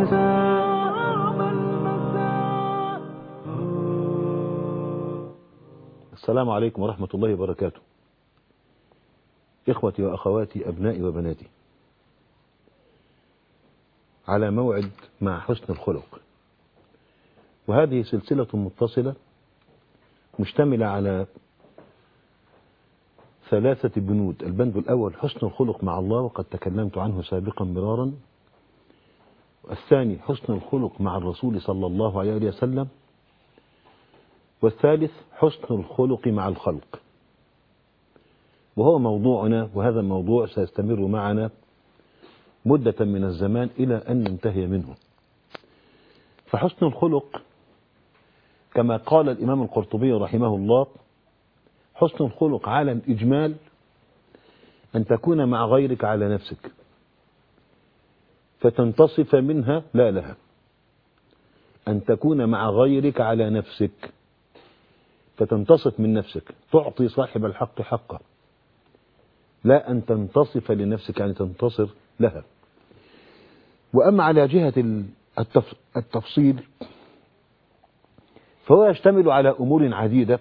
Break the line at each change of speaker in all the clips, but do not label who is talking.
السلام عليكم ورحمة الله وبركاته. إخوتي وأخواتي أبنائي وبناتي، على موعد مع حسن الخلق، وهذه سلسلة متصلة مشتملة على 3 بنود. البند الأول حسن الخلق مع الله، وقد تكلمت عنه سابقا مرارا. الثاني حسن الخلق مع الرسول صلى الله عليه وسلم. والثالث حسن الخلق مع الخلق، وهو موضوعنا، وهذا الموضوع سيستمر معنا مدة من الزمان إلى أن ننتهي منه. فحسن الخلق كما قال الإمام القرطبي رحمه الله: حسن الخلق على الإجمال أن تكون مع غيرك على نفسك فتنتصف منها لا لها. أن تكون مع غيرك على نفسك فتنتصف من نفسك، تعطي صاحب الحق حقه، لا أن تنتصف لنفسك يعني تنتصر لها. وأما على جهة التفصيل فهو يشتمل على أمور عديدة.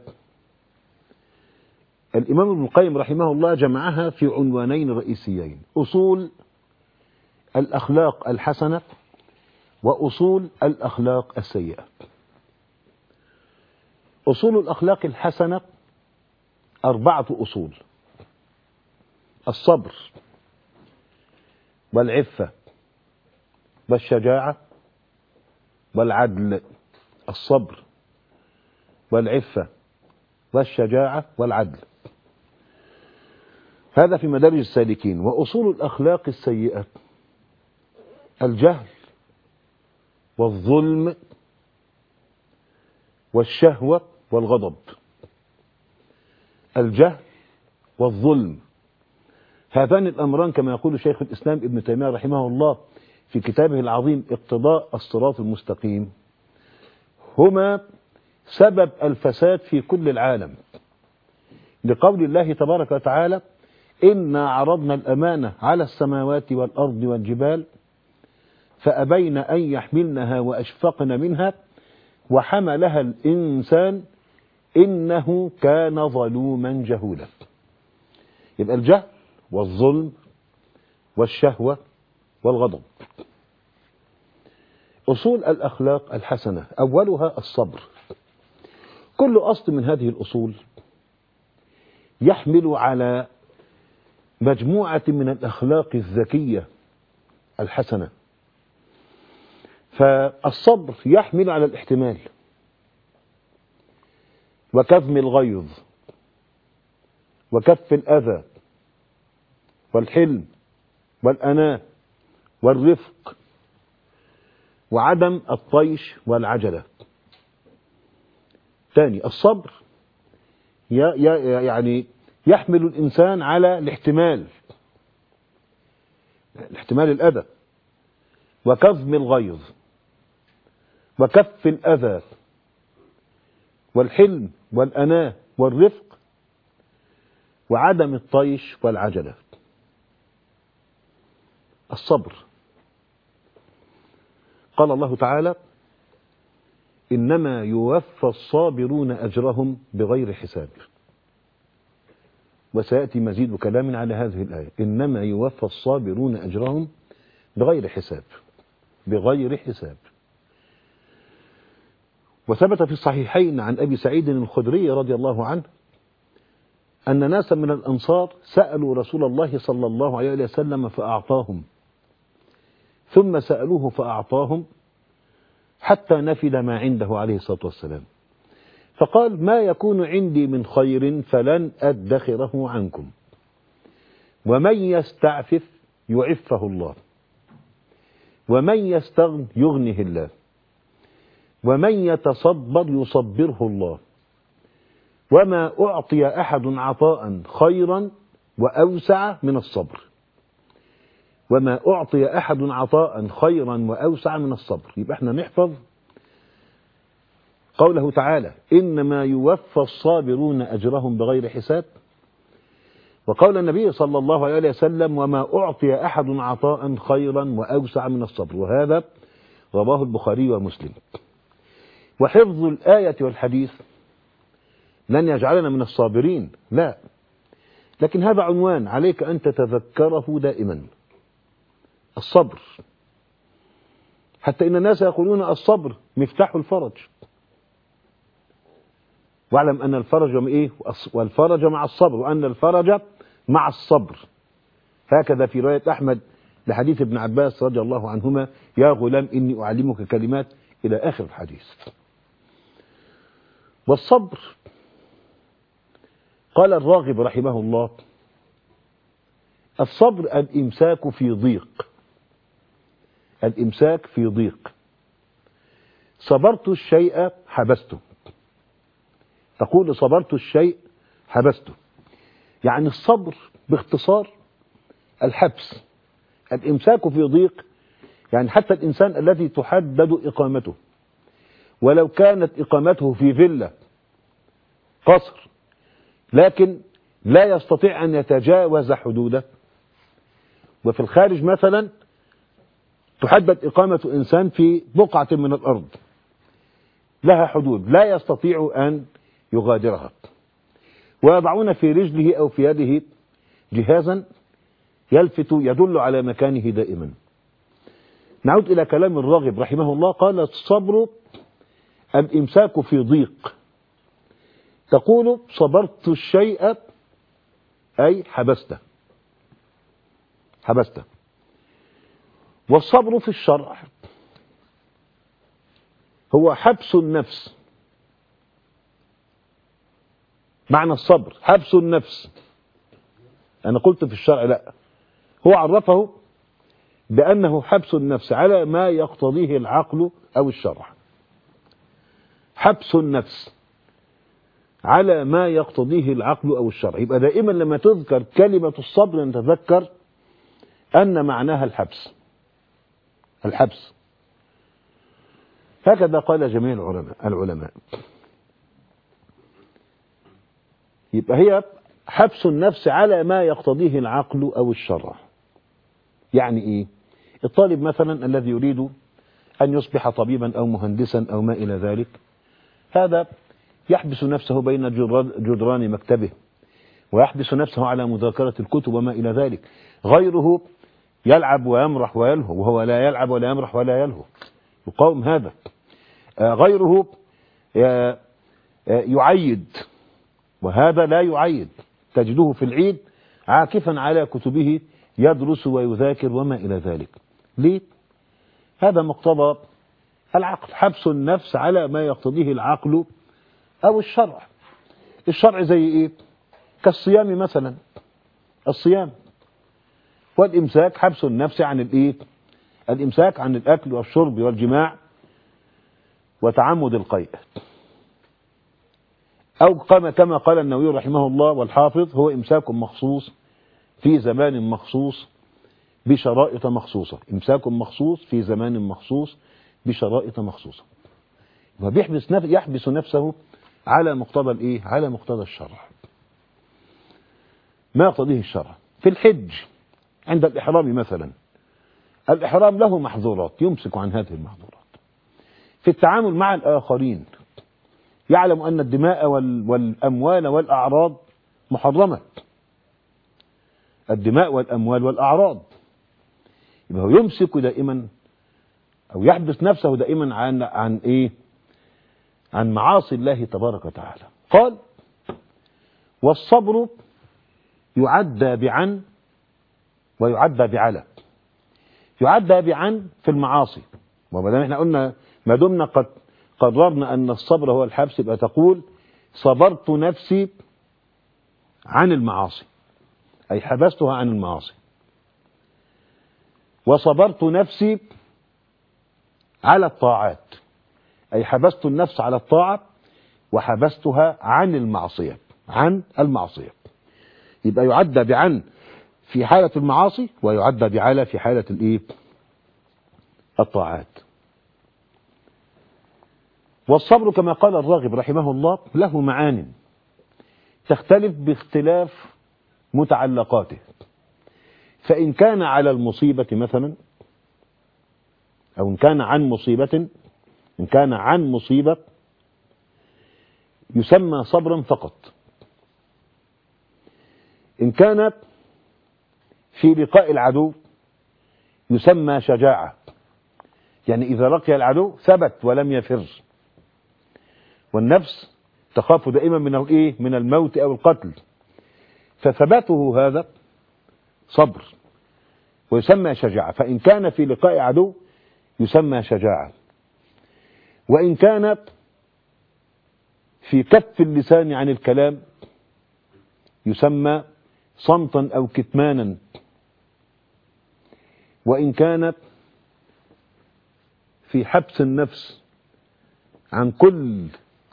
الإمام ابن القيم رحمه الله جمعها في عنوانين رئيسيين: أصول الأخلاق الحسنة وأصول الأخلاق السيئة. أصول الأخلاق الحسنة 4 أصول: الصبر والعفة والشجاعة والعدل. الصبر والعفة والشجاعة والعدل، هذا في مدارج السالكين. وأصول الأخلاق السيئة: الجهل والظلم والشهوة والغضب. الجهل والظلم، هذان الأمران كما يقول شيخ الإسلام ابن تيمية رحمه الله في كتابه العظيم اقتضاء الصراط المستقيم، هما سبب الفساد في كل العالم، لقول الله تبارك وتعالى: إنا عرضنا الأمانة على السماوات والأرض والجبال فأبين أن يحملنها وأشفقن منها وحملها الإنسان إنه كان ظلوما جهولا. يبقى الجهل والظلم والشهوة والغضب. أصول الأخلاق الحسنة أولها الصبر. كل أصل من هذه الأصول يحمل على مجموعة من الأخلاق الذكية الحسنة. فالصبر يحمل على الاحتمال وكظم الغيظ وكف الأذى والحلم والأناة والرفق وعدم الطيش والعجلة. ثاني، الصبر يعني يحمل الإنسان على الاحتمال الأذى وكظم الغيظ وكف الأذى والحلم والأناة والرفق وعدم الطيش والعجلة. الصبر، قال الله تعالى: إنما يوفى الصابرون أجرهم بغير حساب. وسيأتي مزيد كلام على هذه الآية: إنما يوفى الصابرون أجرهم بغير حساب. بغير حساب. وثبت في الصحيحين عن أبي سعيد الخدري رضي الله عنه أن ناسا من الأنصار سألوا رسول الله صلى الله عليه وسلم فأعطاهم، ثم سألوه فأعطاهم، حتى نفد ما عنده عليه الصلاة والسلام، فقال: ما يكون عندي من خير فلن أدخره عنكم، ومن يستعفف يعفه الله، ومن يستغن يغنه الله، ومن يتصبر يصبره الله، وما أعطي أحد عطاء خيرا وأوسع من الصبر. وما أعطي أحد عطاء خيرا وأوسع من الصبر. يبقى احنا نحفظ قوله تعالى: إنما يوفى الصابرون أجرهم بغير حساب، وقول النبي صلى الله عليه وسلم: وما أعطي أحد عطاء خيرا وأوسع من الصبر. وهذا رواه البخاري ومسلم. وحفظ الآية والحديث لن يجعلنا من الصابرين، لا، لكن هذا عنوان عليك أن تتذكره دائما، الصبر. حتى إن الناس يقولون الصبر مفتاح الفرج، واعلم أن الفرج إيه؟ والفرج مع الصبر، وأن الفرج مع الصبر. هكذا في رواية أحمد لحديث ابن عباس رضي الله عنهما: يا غلام إني أعلمك كلمات، إلى آخر الحديث. والصبر قال الراغب رحمه الله: الصبر الإمساك في ضيق، الإمساك في ضيق. صبرت الشيء حبسته، تقول صبرت الشيء حبسته، يعني الصبر باختصار الحبس. الإمساك في ضيق يعني حتى الإنسان الذي تحدد إقامته، ولو كانت إقامته في فيلا قصر، لكن لا يستطيع أن يتجاوز حدوده. وفي الخارج مثلا تحدد إقامة إنسان في بقعة من الأرض لها حدود لا يستطيع أن يغادرها، ويضعون في رجله أو في يده جهازا يلفت يدل على مكانه دائما. نعود إلى كلام الراغب رحمه الله، قال: الصبر الإمساك في ضيق. تقول صبرت الشيء أي حبسته، حبسته. والصبر في الشرع هو حبس النفس. معنى الصبر حبس النفس. أنا قلت في الشرع لا، هو عرفه بأنه حبس النفس على ما يقتضيه العقل أو الشرع. حبس النفس على ما يقتضيه العقل أو الشرع. يبقى دائما لما تذكر كلمة الصبر نتذكر أن معناها الحبس، الحبس. هكذا قال جميع العلماء. يبقى هي حبس النفس على ما يقتضيه العقل أو الشرع. يعني إيه؟ الطالب مثلا الذي يريد أن يصبح طبيبا أو مهندسا أو ما إلى ذلك، هذا يحبس نفسه بين جدران مكتبه، ويحبس نفسه على مذاكرة الكتب وما إلى ذلك. غيره يلعب ويمرح ويلهو، وهو لا يلعب ولا يمرح ولا يلهو، يقاوم هذا. غيره يعيد، وهذا لا يعيد، تجده في العيد عاكفا على كتبه يدرس ويذاكر وما إلى ذلك. ليه؟ هذا مقتضى العقل، حبس النفس على ما يقتضيه العقل أو الشرع. الشرع زي إيه؟ كالصيام مثلا، الصيام والإمساك حبس النفس عن الإيه؟ الإمساك عن الأكل والشرب والجماع وتعمد القيء. أو كما قال النووي رحمه الله والحافظ: هو إمساك مخصوص في زمان مخصوص بشرائط مخصوصة. إمساك مخصوص في زمان مخصوص بشرائط مخصوصة. يحبس نفسه على مقتضى الإيه؟ على مقتضى الشرع، ما يقتضيه الشرع. في الحج عند الإحرام مثلا، الإحرام له محظورات يمسك عن هذه المحظورات. في التعامل مع الآخرين يعلم أن الدماء والأموال والأعراض محرمة، الدماء والأموال والأعراض. يبقى هو يمسك دائما أو يحبس نفسه دائما عن إيه؟ عن معاصي الله تبارك وتعالى. قال: والصبر يعدى بعن ويعدى بعلى. يعدى بعن في المعاصي، وما دام احنا قلنا ما دمنا قد قررنا أن الصبر هو الحبس، يبقى تقول صبرت نفسي عن المعاصي، أي حبستها عن المعاصي. وصبرت نفسي على الطاعات، أي حبست النفس على الطاعة وحبستها عن المعصية، عن المعصية. يبقى يعدى بعن في حالة المعاصي، ويعدى بعلى في حالة الإيه؟ الطاعات. والصبر كما قال الراغب رحمه الله له معان تختلف باختلاف متعلقاته. فإن كان على المصيبة مثلا أو إن كان عن مصيبة، إن كان عن مصيبة يسمى صبرا فقط. إن كان في لقاء العدو يسمى شجاعة، يعني إذا لقي العدو ثبت ولم يفر. والنفس تخاف دائما من الموت أو القتل، فثباته هذا صبر ويسمى شجاعة. فإن كان في لقاء عدو يسمى شجاعة، وإن كانت في كف اللسان عن الكلام يسمى صمتا أو كتمانا، وإن كانت في حبس النفس عن كل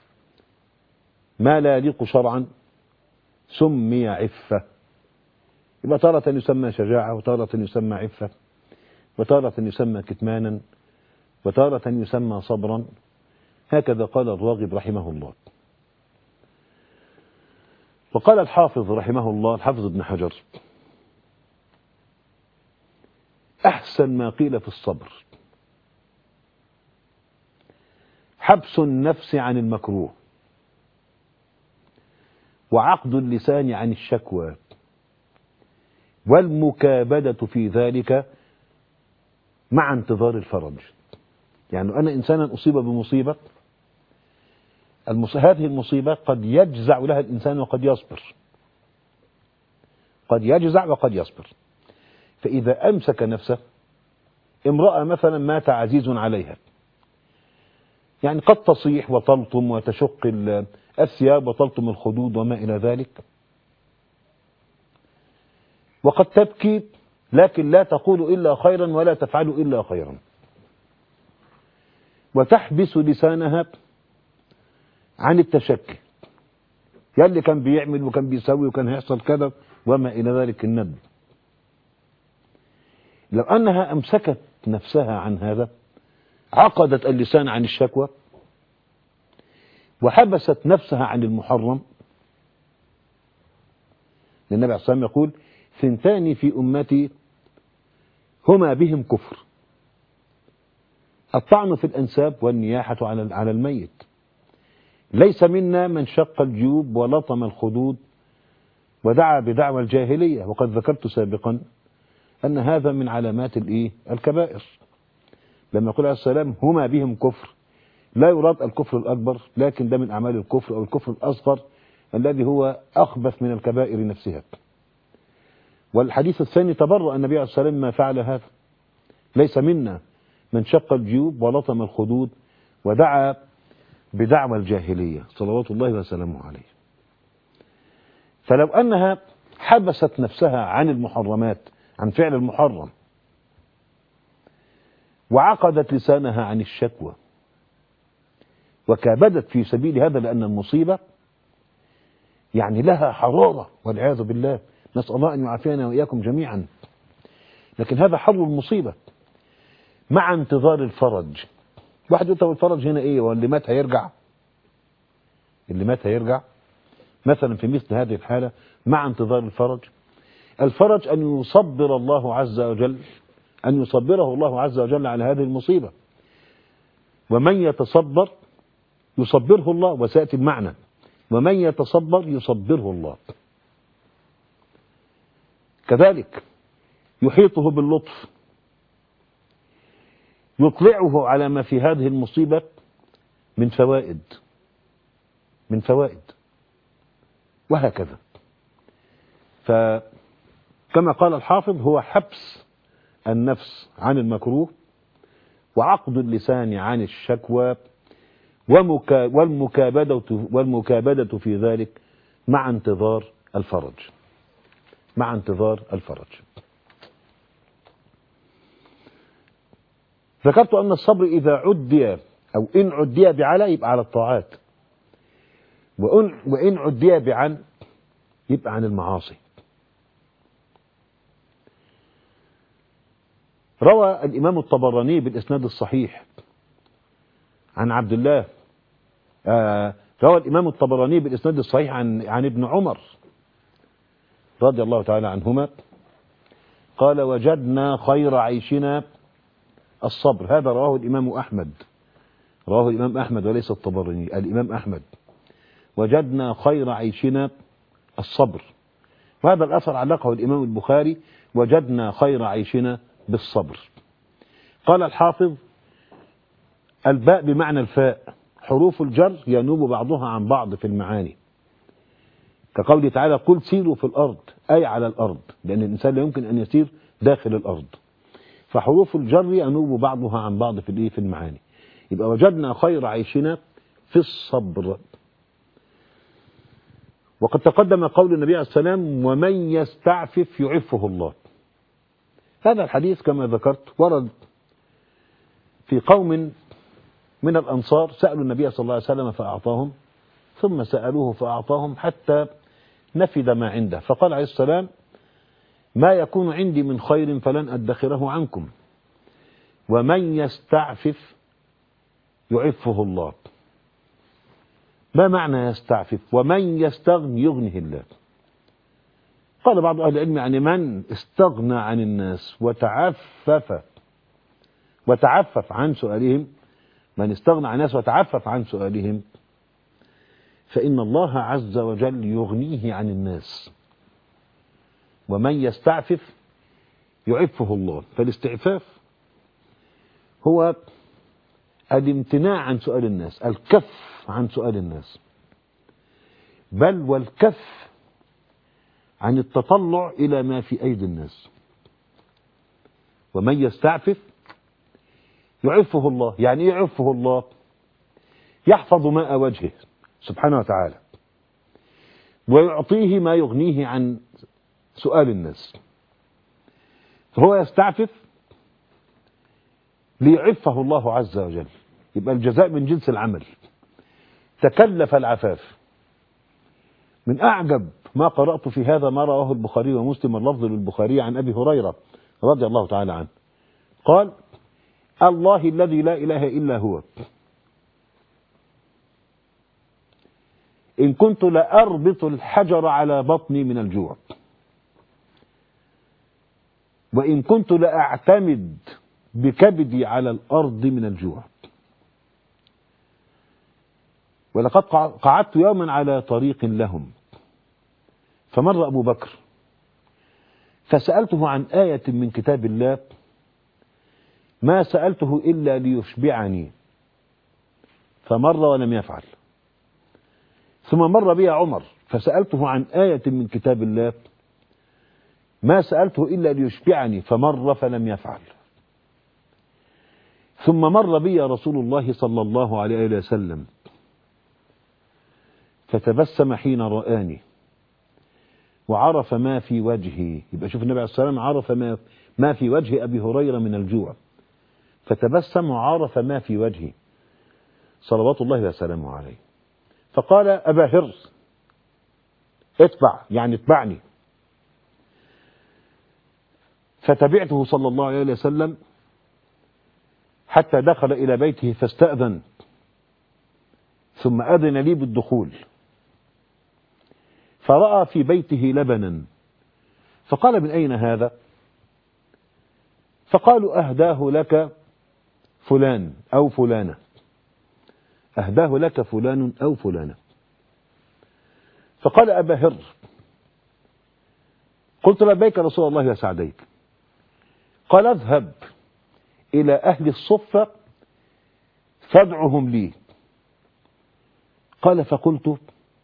ما لا يليق شرعا سمي عفة. يبقى تارة يسمى شجاعة، وتارة يسمى عفة، وتارة يسمى كتمانا، وتارة يسمى صبرا. هكذا قال الراغب رحمه الله. وقال الحافظ رحمه الله، الحافظ ابن حجر: أحسن ما قيل في الصبر حبس النفس عن المكروه، وعقد اللسان عن الشكوى، والمكابدة في ذلك مع انتظار الفرج. يعني أنا إنسانا أصيب بمصيبة، هذه المصيبة قد يجزع لها الإنسان وقد يصبر، قد يجزع وقد يصبر. فإذا أمسك نفسه، امرأة مثلا مات عزيز عليها، يعني قد تصيح وتلطم وتشق الثياب وتلطم الخدود وما إلى ذلك، وقد تبكي لكن لا تقول إلا خيرا ولا تفعل إلا خيرا، وتحبس لسانها عن التشكي، يلي كان بيعمل وكان بيسوي وكان هيحصل كذا وما إلى ذلك الندب. لو أنها أمسكت نفسها عن هذا، عقدت اللسان عن الشكوى، وحبست نفسها عن المحرم. النبي عليه الصلاة والسلام يقول: ثنتان في أمتي هما بهم كفر، الطعن في الأنساب والنياحة على الميت. ليس منا من شق الجيوب ولطم الخدود ودعا بدعوى الجاهلية. وقد ذكرت سابقا أن هذا من علامات الكبائر. لما يقول عليه السلام هما بهم كفر، لا يراد الكفر الأكبر، لكن ده من أعمال الكفر أو الكفر الأصغر الذي هو أخبث من الكبائر نفسها. والحديث الثاني: تبرأ النبي عليه الصلاة والسلام ما فعل هذا. ليس منا من شق الجيوب ولطم الخدود ودعا بدعوى الجاهلية، صلوات الله وسلامه عليه. فلو أنها حبست نفسها عن المحرمات، عن فعل المحرم، وعقدت لسانها عن الشكوى، وكابدت في سبيل هذا، لأن المصيبة يعني لها حرارة والعياذ بالله، نسأل الله أن يعافينا وإياكم جميعا. لكن هذا حر المصيبة مع انتظار الفرج. واحد يقول: طب الفرج هنا إيه؟ واللي مات هيرجع؟ اللي مات هيرجع؟ مثلا في مثل هذه الحالة مع انتظار الفرج، الفرج أن يصبر الله عز وجل، أن يصبره الله عز وجل على هذه المصيبة. ومن يتصبر يصبره الله، وسيأتي المعنى: ومن يتصبر يصبره الله. كذلك يحيطه باللطف، يطلعه على ما في هذه المصيبة من فوائد، وهكذا. فكما قال الحافظ: هو حبس النفس عن المكروه، وعقد اللسان عن الشكوى، والمكابدة في ذلك مع انتظار الفرج. ذكرت أن الصبر إذا عدي أو إن عدي بعلى يبقى على الطاعات، وإن عدي بعن يبقى عن المعاصي. روى الإمام الطبراني بالإسناد الصحيح عن عبد الله، روى الإمام الطبراني بالإسناد الصحيح عن ابن عمر رضي الله تعالى عنهما قال: وجدنا خير عيشنا الصبر. هذا رواه الإمام أحمد، رواه الإمام أحمد وليس الطبراني، الإمام أحمد. وجدنا خير عيشنا الصبر. وهذا الأثر علقه الإمام البخاري: وجدنا خير عيشنا بالصبر. قال الحافظ: الباء بمعنى الفاء، حروف الجر ينوب بعضها عن بعض في المعاني، كقوله تعالى: قل سيروا في الأرض، أي على الأرض، لأن الإنسان لا يمكن أن يسير داخل الأرض. فحروف الجر ينوب بعضها عن بعض في المعاني. يبقى وجدنا خير عيشنا في الصبر. وقد تقدم قول النبي عليه السلام: ومن يستعفف يعفه الله. هذا الحديث كما ذكرت ورد في قوم من الأنصار سألوا النبي صلى الله عليه وسلم فأعطاهم، ثم سألوه فأعطاهم حتى نفد ما عنده، فقال عليه السلام: ما يكون عندي من خير فلن أدخره عنكم، ومن يستعفف يعفه الله. ما معنى يستعفف؟ ومن يستغن يغنه الله. قال بعض أهل العلم: يعني من استغنى عن الناس وتعفف عن سؤالهم، من استغنى عن الناس وتعفف عن سؤالهم، فإن الله عز وجل يغنيه عن الناس. ومن يستعفف يعفه الله. فالاستعفاف هو الامتناع عن سؤال الناس، الكف عن سؤال الناس، بل والكف عن التطلع إلى ما في أيدي الناس. ومن يستعفف يعفه الله. يعني إيه يعفه الله؟ يحفظ ماء وجهه سبحانه وتعالى، ويعطيه ما يغنيه عن سؤال الناس. فهو يستعفف ليعفه الله عز وجل. يبقى الجزاء من جنس العمل. تكلف العفاف. من أعجب ما قرأت في هذا ما رواه البخاري ومسلم، اللفظ للبخاري عن أبي هريرة رضي الله تعالى عنه قال: الله الذي لا إله إلا هو، إن كنت لأربط الحجر على بطني من الجوع، وإن كنت لأعتمد بكبدي على الأرض من الجوع. ولقد قعدت يوما على طريق لهم، فمر أبو بكر فسألته عن آية من كتاب الله ما سألته إلا ليشبعني، فمر ولم يفعل. ثم مر بي عمر فسألته عن آية من كتاب الله ما سألته إلا ليشبعني، فمر فلم يفعل. ثم مر بي رسول الله صلى الله عليه وسلم فتبسم حين رآني وعرف ما في وجهي. يبقى شوف النبي عليه الصلاة والسلام عرف ما في وجه أبي هريرة من الجوع، فتبسم وعرف ما في وجهي صلوات الله وسلامه عليه، فقال: أبا هر اتبع، يعني اتبعني. فتبعته صلى الله عليه وسلم حتى دخل إلى بيته فاستأذن، ثم أذن لي بالدخول، فرأى في بيته لبنا، فقال: من أين هذا؟ فقالوا: أهداه لك فلان أو فلانة، أهداه لك فلان أو فلانة. فقال أبا هر: قلت: لبيك رسول الله وسعديك. قال: اذهب إلى أهل الصفة فادعهم لي. قال: فقلت: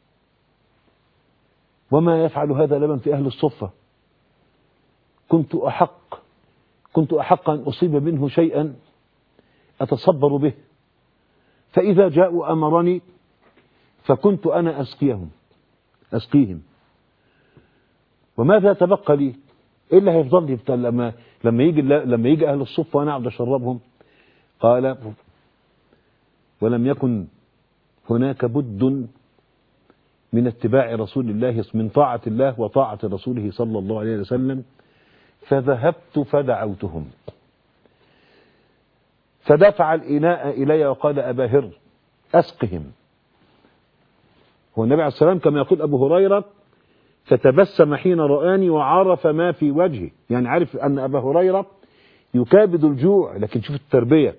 وما يفعل هذا اللبن في أهل الصفة؟ كنت أحق أن أصيب منه شيئا أتصبر به، فإذا جاءوا أمرني فكنت أنا أسقيهم، وماذا تبقى لي؟ إيه اللي هيفضل لي لما يجي أهل الصفة وأنا أقعد أشربهم؟ قال: ولم يكن هناك بد من اتباع رسول الله، من طاعة الله وطاعة رسوله صلى الله عليه وسلم، فذهبت فدعوتهم، فدفع الإناء إلي وقال: أبا هر أسقهم. هو النبي عليه السلام كما يقول أبو هريرة: فتبسم حين رآني وعرف ما في وجهي، يعني عارف أن أبا هريرة يكابد الجوع، لكن شوف التربية.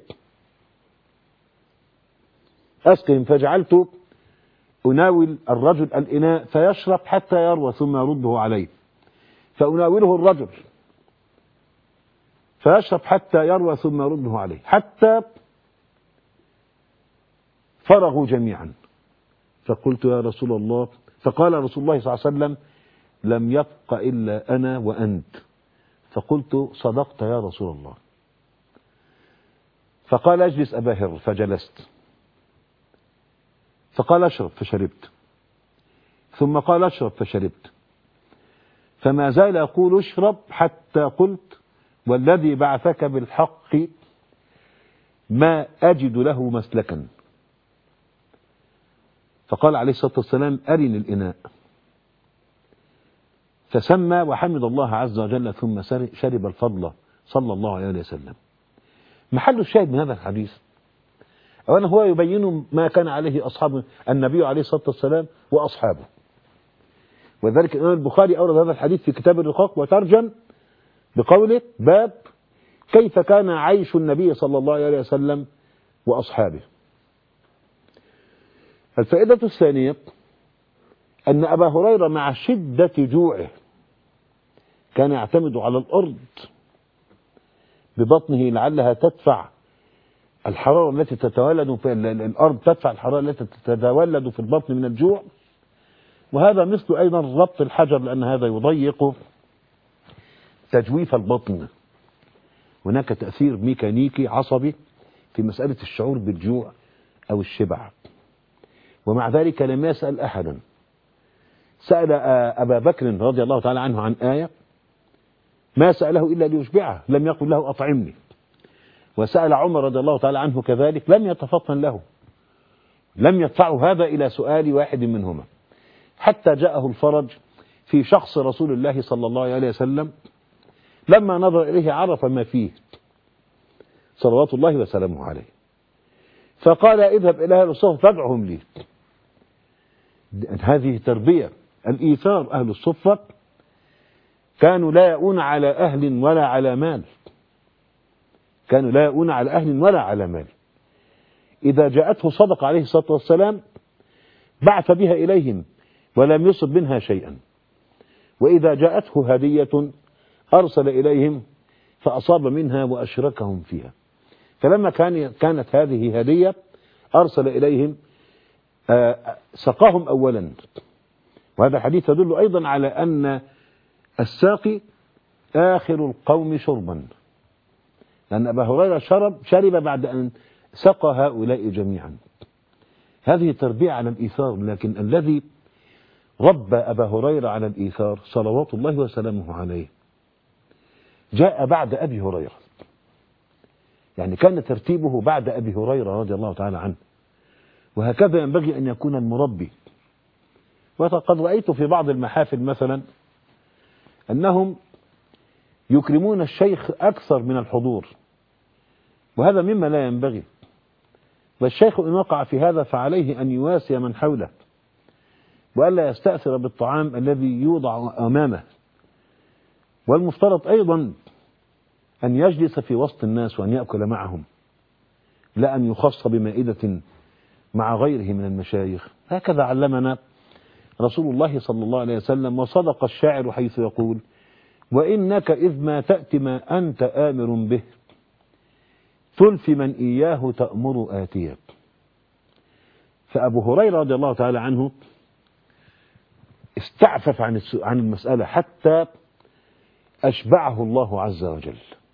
أسقهم فجعلت أناول الرجل الإناء فيشرب حتى يروى ثم يرده عليه، فأناوله الرجل فيشرب حتى يروى ثم يرده عليه، حتى فرغوا جميعا. فقلت يا رسول الله، فقال رسول الله صلى الله عليه وسلم: لم يبق إلا أنا وأنت. فقلت: صدقت يا رسول الله. فقال: اجلس أبا هر، فجلست. فقال: اشرب، فشربت. ثم قال: اشرب، فشربت. فما زال يقول: اشرب، حتى قلت: والذي بعثك بالحق ما أجد له مسلكا. فقال عليه الصلاة والسلام: أرني الإناء. فسمى وحمد الله عز وجل ثم شرب الفضل صلى الله عليه وسلم. محل الشاهد من هذا الحديث أولا هو يبين ما كان عليه أصحاب النبي عليه الصلاة والسلام وأصحابه، وذلك الإمام البخاري أورد هذا الحديث في كتاب الرقاق وترجم بقوله: باب كيف كان عيش النبي صلى الله عليه وسلم وأصحابه. الفائدة الثانية أن أبا هريرة مع شدة جوعه كان يعتمد على الأرض ببطنه لعلها تدفع الحرارة التي تتولد في الأرض، تدفع الحرارة التي تتولد في البطن من الجوع. وهذا مثل أيضا ربط الحجر، لأن هذا يضيق تجويف البطن. هناك تأثير ميكانيكي عصبي في مسألة الشعور بالجوع أو الشبع. ومع ذلك لم يسأل أحدا. سأل أبا بكر رضي الله تعالى عنه عن آية ما سأله إلا ليشبعه، لم يقل له أطعمني. وسأل عمر رضي الله تعالى عنه كذلك، لم يتفطن له، لم يدفعه هذا إلى سؤال واحد منهما، حتى جاءه الفرج في شخص رسول الله صلى الله عليه وسلم. لما نظر إليه عرف ما فيه صلوات الله وسلامه عليه، فقال: اذهب إلى أهل الصفة فادعهم لي. هذه تربية الإيثار. أهل الصفة كانوا لا يؤون على أهل ولا على مال، كانوا لا يؤون على أهل ولا على مال. إذا جاءته صدق عليه الصلاة والسلام بعث بها إليهم ولم يصب منها شيئا، وإذا جاءته هدية أرسل إليهم فأصاب منها وأشركهم فيها. فلما كانت هذه هدية أرسل إليهم سقاهم أولا. وهذا الحديث يدل أيضا على أن الساقي آخر القوم شربا، لأن أبا هريرة شرب بعد أن سقى هؤلاء جميعا. هذه تربية على الإيثار. لكن الذي ربى أبا هريرة على الإيثار صلوات الله وسلامه عليه جاء بعد أبي هريرة، يعني كان ترتيبه بعد أبي هريرة رضي الله تعالى عنه. وهكذا ينبغي أن يكون المربي. وقد رأيت في بعض المحافل مثلا أنهم يكرمون الشيخ أكثر من الحضور، وهذا مما لا ينبغي. والشيخ إن وقع في هذا فعليه أن يواسي من حوله، وألا يستأثر بالطعام الذي يوضع أمامه. والمفترض أيضا أن يجلس في وسط الناس وأن يأكل معهم، لا أن يخص بمائدة مع غيره من المشايخ. هكذا علمنا رسول الله صلى الله عليه وسلم. وصدق الشاعر حيث يقول: وإنك إذ ما تأتي ما أنت آمر به تلفي من إياه تأمر آتيك. فأبو هريرة رضي الله تعالى عنه استعفف عن المسألة حتى أشبعه الله عز وجل،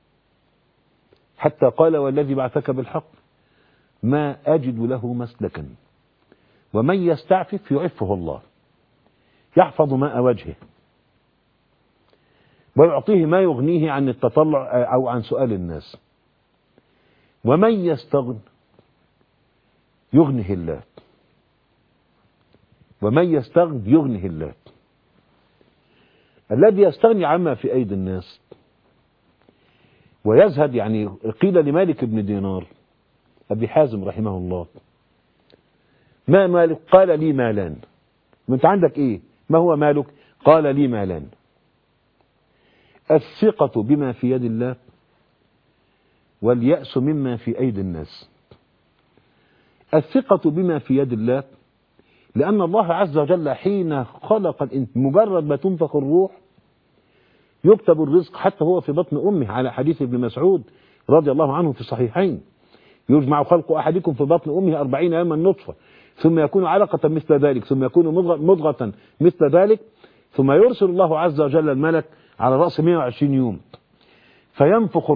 حتى قال: والذي بعثك بالحق ما أجد له مسلكا. ومن يستعفف يعفه الله، يحفظ ماء وجهه ويعطيه ما يغنيه عن التطلع أو عن سؤال الناس. ومن يستغن يغنه الله، ومن يستغن يغنه الله. الذي يستغني عما في أيدي الناس ويزهد، يعني قيل لمالك بن دينار أبي حازم رحمه الله: ما مالك؟ قال: لي مالان. وانت عندك ايه؟ ما هو مالك؟ قال: لي مالان: الثقة بما في يد الله واليأس مما في أيدي الناس. الثقة بما في يد الله، لأن الله عز وجل حين خلق مجرد ما تنفخ الروح يكتب الرزق حتى هو في بطن أمه، على حديث ابن مسعود رضي الله عنه في الصحيحين: يجمع خلق أحدكم في بطن أمه 40 يوما نطفة، ثم يكون علقة مثل ذلك، ثم يكون مضغة مثل ذلك، ثم يرسل الله عز وجل الملك على رأس 120 يوم فينفخ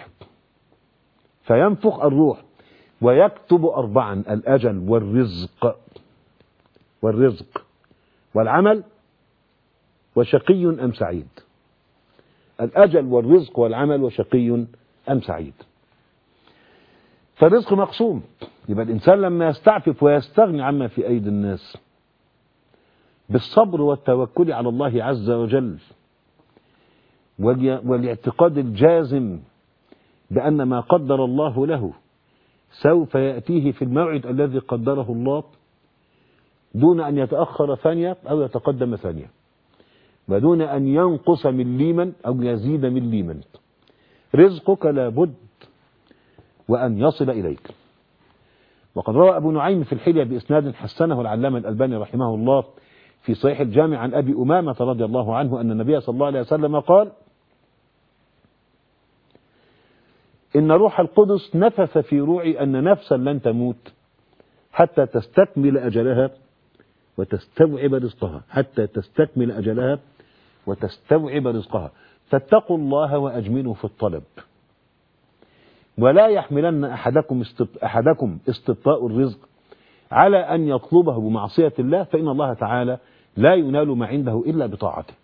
الروح ويكتب 4: الأجل والرزق والعمل وشقي أم سعيد. الأجل والرزق والعمل وشقي أم سعيد. فالرزق مقسوم، يبقى الإنسان لما يستعفف ويستغني عما في أيدي الناس بالصبر والتوكل على الله عز وجل والاعتقاد الجازم بأن ما قدر الله له سوف يأتيه في الموعد الذي قدره الله، دون أن يتأخر ثانية أو يتقدم ثانية، ودون أن ينقص مليما أو يزيد مليما. رزقك لابد وأن يصل إليك. وقد روى أبو نعيم في الحلية بإسناد حسنه العلامة الألباني رحمه الله في صحيح الجامع عن أبي أمامة رضي الله عنه أن النبي صلى الله عليه وسلم قال: إن روح القدس نفث في روعي أن نفسا لن تموت حتى تستكمل أجلها وتستوعب رزقها، فاتقوا الله وأجملوا في الطلب، ولا يحملن أحدكم استبطاء الرزق على أن يطلبه بمعصية الله، فإن الله تعالى لا ينال ما عنده إلا بطاعته.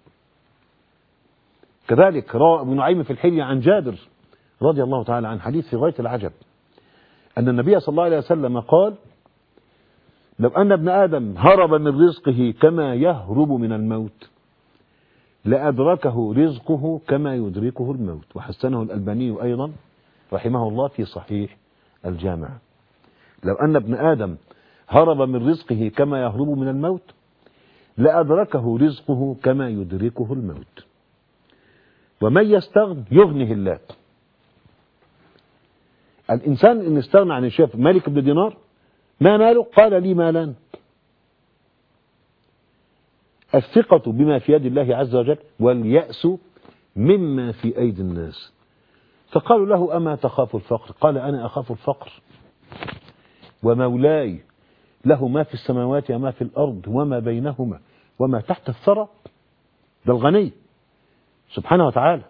كذلك روى ابن نعيم في الحلية عن جابر رضي الله تعالى عن حديث في غاية العجب أن النبي صلى الله عليه وسلم قال: لو أن ابن آدم هرب من رزقه كما يهرب من الموت لأدركه رزقه كما يدركه الموت. وحسنه الألباني أيضا رحمه الله في صحيح الجامع. لو أن ابن آدم هرب من رزقه كما يهرب من الموت لأدركه رزقه كما يدركه الموت. ومن يستغن يغنه الله. الإنسان إن استغنى عن الشيء، مالك بن دينار ما ماله؟ قال: لي مالان. الثقة بما في يد الله عز وجل، واليأس مما في أيدي الناس. فقالوا له: أما تخاف الفقر؟ قال: أنا أخاف الفقر ومولاي له ما في السماوات وما في الأرض وما بينهما وما تحت الثرى. ده الغني سبحانه وتعالى.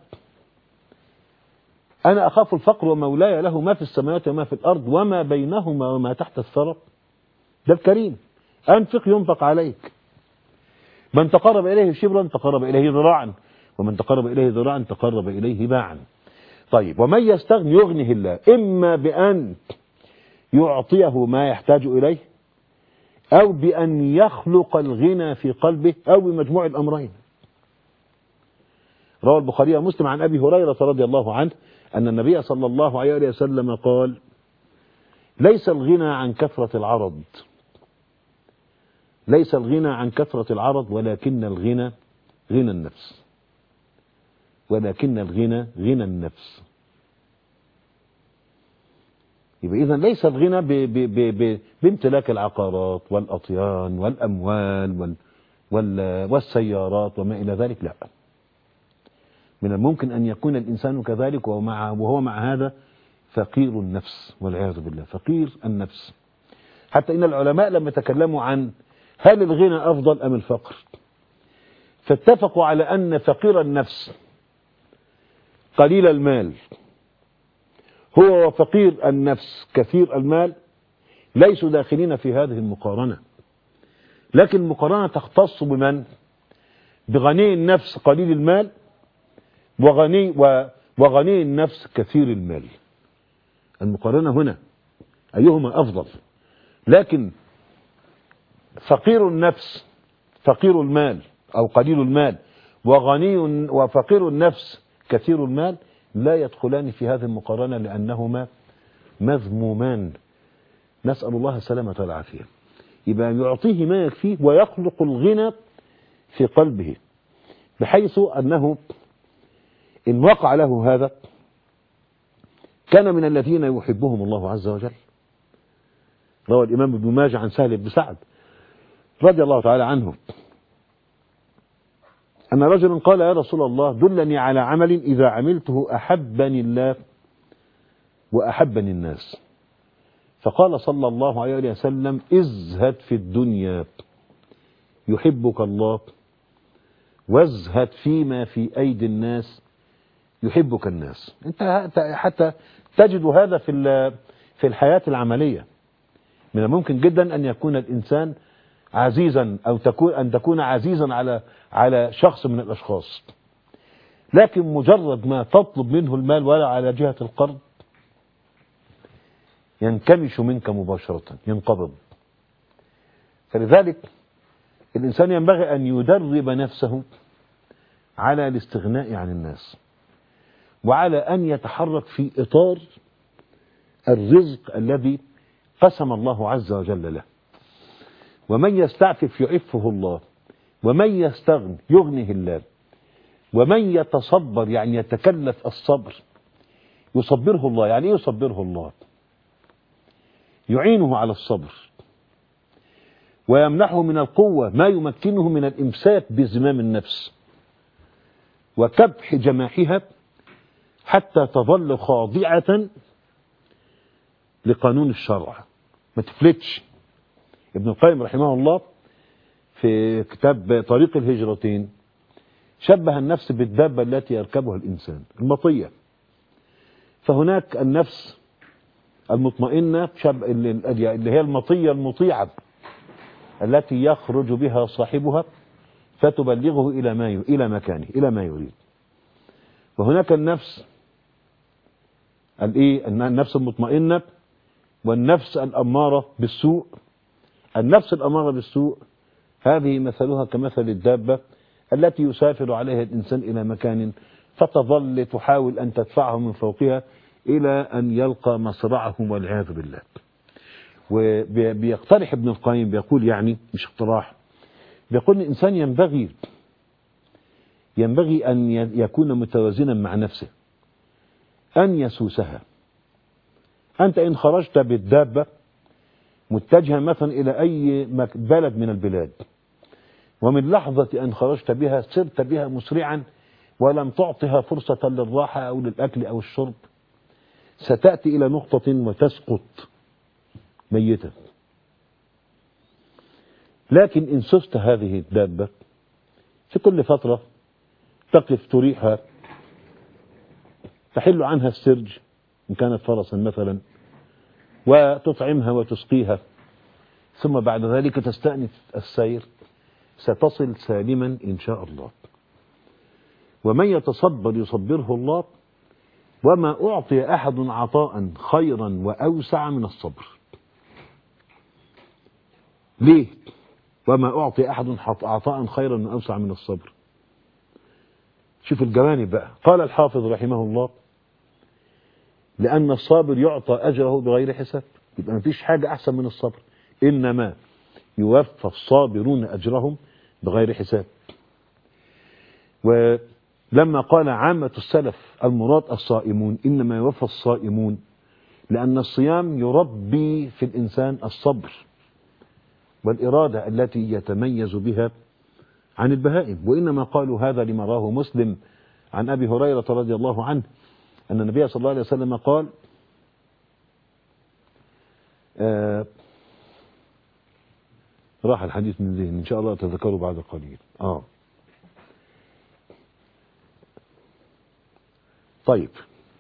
أنا أخاف الفقر ومولاي له ما في السماوات وما في الأرض وما بينهما وما تحت الثرى. ده الكريم. أنفق ينفق عليك. من تقرب إليه شبرا تقرب إليه ذراعا، ومن تقرب إليه ذراعا تقرب إليه باعا. طيب، ومن يستغني يغنه الله، إما بأن يعطيه ما يحتاج إليه، أو بأن يخلق الغنى في قلبه، أو بمجموع الأمرين. روى البخاري ومسلم عن أبي هريرة رضي الله عنه أن النبي صلى الله عليه وسلم قال: ليس الغنى عن كثرة العرض، ولكن الغنى غنى النفس. يبقى إذن ليس الغنى بامتلاك العقارات والأطيان والأموال والسيارات وما إلى ذلك، لا. من الممكن أن يكون الإنسان كذلك وهو مع هذا فقير النفس، والعياذ بالله، فقير النفس. حتى إن العلماء لما تكلموا عن هل الغنى أفضل أم الفقر، فاتفقوا على أن فقير النفس قليل المال هو وفقير النفس كثير المال ليسوا داخلين في هذه المقارنة. لكن المقارنة تختص بمن؟ بغني النفس قليل المال وغني النفس كثير المال. المقارنة هنا أيهما أفضل. لكن فقير النفس فقير المال أو قليل المال وفقير النفس كثير المال لا يدخلان في هذه المقارنة، لأنهما مذمومان، نسأل الله السلامة والعافية. يبقى يعطيه ما يكفيه ويخلق الغنى في قلبه، بحيث أنه إن وقع له هذا كان من الذين يحبهم الله عز وجل. روى الإمام ابن ماجه عن سهل بن سعد رضي الله تعالى عنه أن رجلا قال يا رسول الله دلني على عمل إذا عملته أحبني الله وأحبني الناس. فقال صلى الله عليه وسلم ازهد في الدنيا يحبك الله وازهد فيما في أيدي الناس يحبك الناس. انت حتى تجد هذا في الحياة العملية. من الممكن جدا أن يكون الإنسان عزيزا أو أن تكون عزيزا على شخص من الأشخاص، لكن مجرد ما تطلب منه المال ولا على جهة القرض ينكمش منك مباشرة، ينقبض. فلذلك الإنسان ينبغي أن يدرب نفسه على الاستغناء عن الناس، وعلى أن يتحرك في إطار الرزق الذي قسم الله عز وجل له. ومن يستعفف يعفه الله، ومن يستغن يغنه الله، ومن يتصبر يعني يتكلف الصبر يصبره الله. يعني ايه يصبره الله؟ يعينه على الصبر ويمنحه من القوة ما يمكنه من الإمساك بزمام النفس وكبح جماحها حتى تظل خاضعة لقانون الشرع، ما تفلتش. ابن القيم رحمه الله في كتاب طريق الهجرتين شبه النفس بالدابة التي يركبها الإنسان المطية. فهناك النفس المطمئنة اللي هي المطية المطيعة التي يخرج بها صاحبها فتبلغه إلى مكانه إلى ما يريد. وهناك النفس النفس المطمئنة والنفس الأمارة بالسوء. النفس الأمارة بالسوء هذه مثلها كمثل الدابة التي يسافر عليها الإنسان إلى مكان فتظل تحاول أن تدفعه من فوقها إلى أن يلقى مصرعه والعياذ بالله. وبيقترح ابن القيم بيقول، يعني مش اقتراح، بيقول ان الإنسان ينبغي أن يكون متوازنا مع نفسه، أن يسوسها. أنت إن خرجت بالدابة متجها مثلا إلى أي بلد من البلاد، ومن لحظة أن خرجت بها سرت بها مسرعا ولم تعطها فرصة للراحة أو للأكل أو الشرب، ستأتي إلى نقطة وتسقط ميتة. لكن إن سست هذه الدابة في كل فترة تقف تريحها، تحل عنها السرج إن كانت فرسا مثلا، وتطعمها وتسقيها، ثم بعد ذلك تستأنف السير، ستصل سالما إن شاء الله. ومن يتصبر يصبره الله، وما أعطي أحد عطاء خيرا وأوسع من الصبر. ليه؟ وما أعطي أحد عطاء خيرا وأوسع من الصبر. شوف الجوانب بقى. قال الحافظ رحمه الله لأن الصابر يعطى أجره بغير حساب. يبقى ما فيش حاجة أحسن من الصبر، إنما يوفى الصابرون أجرهم بغير حساب. ولما قال عامة السلف المراد الصائمون، إنما يوفى الصائمون، لأن الصيام يربي في الإنسان الصبر والإرادة التي يتميز بها عن البهائم. وإنما قالوا هذا لما رواه مسلم عن أبي هريرة رضي الله عنه أن النبي صلى الله عليه وسلم قال راح الحديث من ذهن، إن شاء الله تذكره بعد قليل. طيب،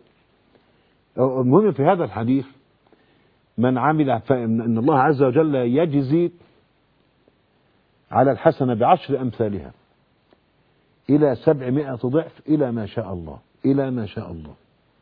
المهم في هذا الحديث من عمل فإن الله عز وجل يجزي على الحسنة ب10 أمثالها إلى 700 ضعف إلى ما شاء الله، إلى ما شاء الله.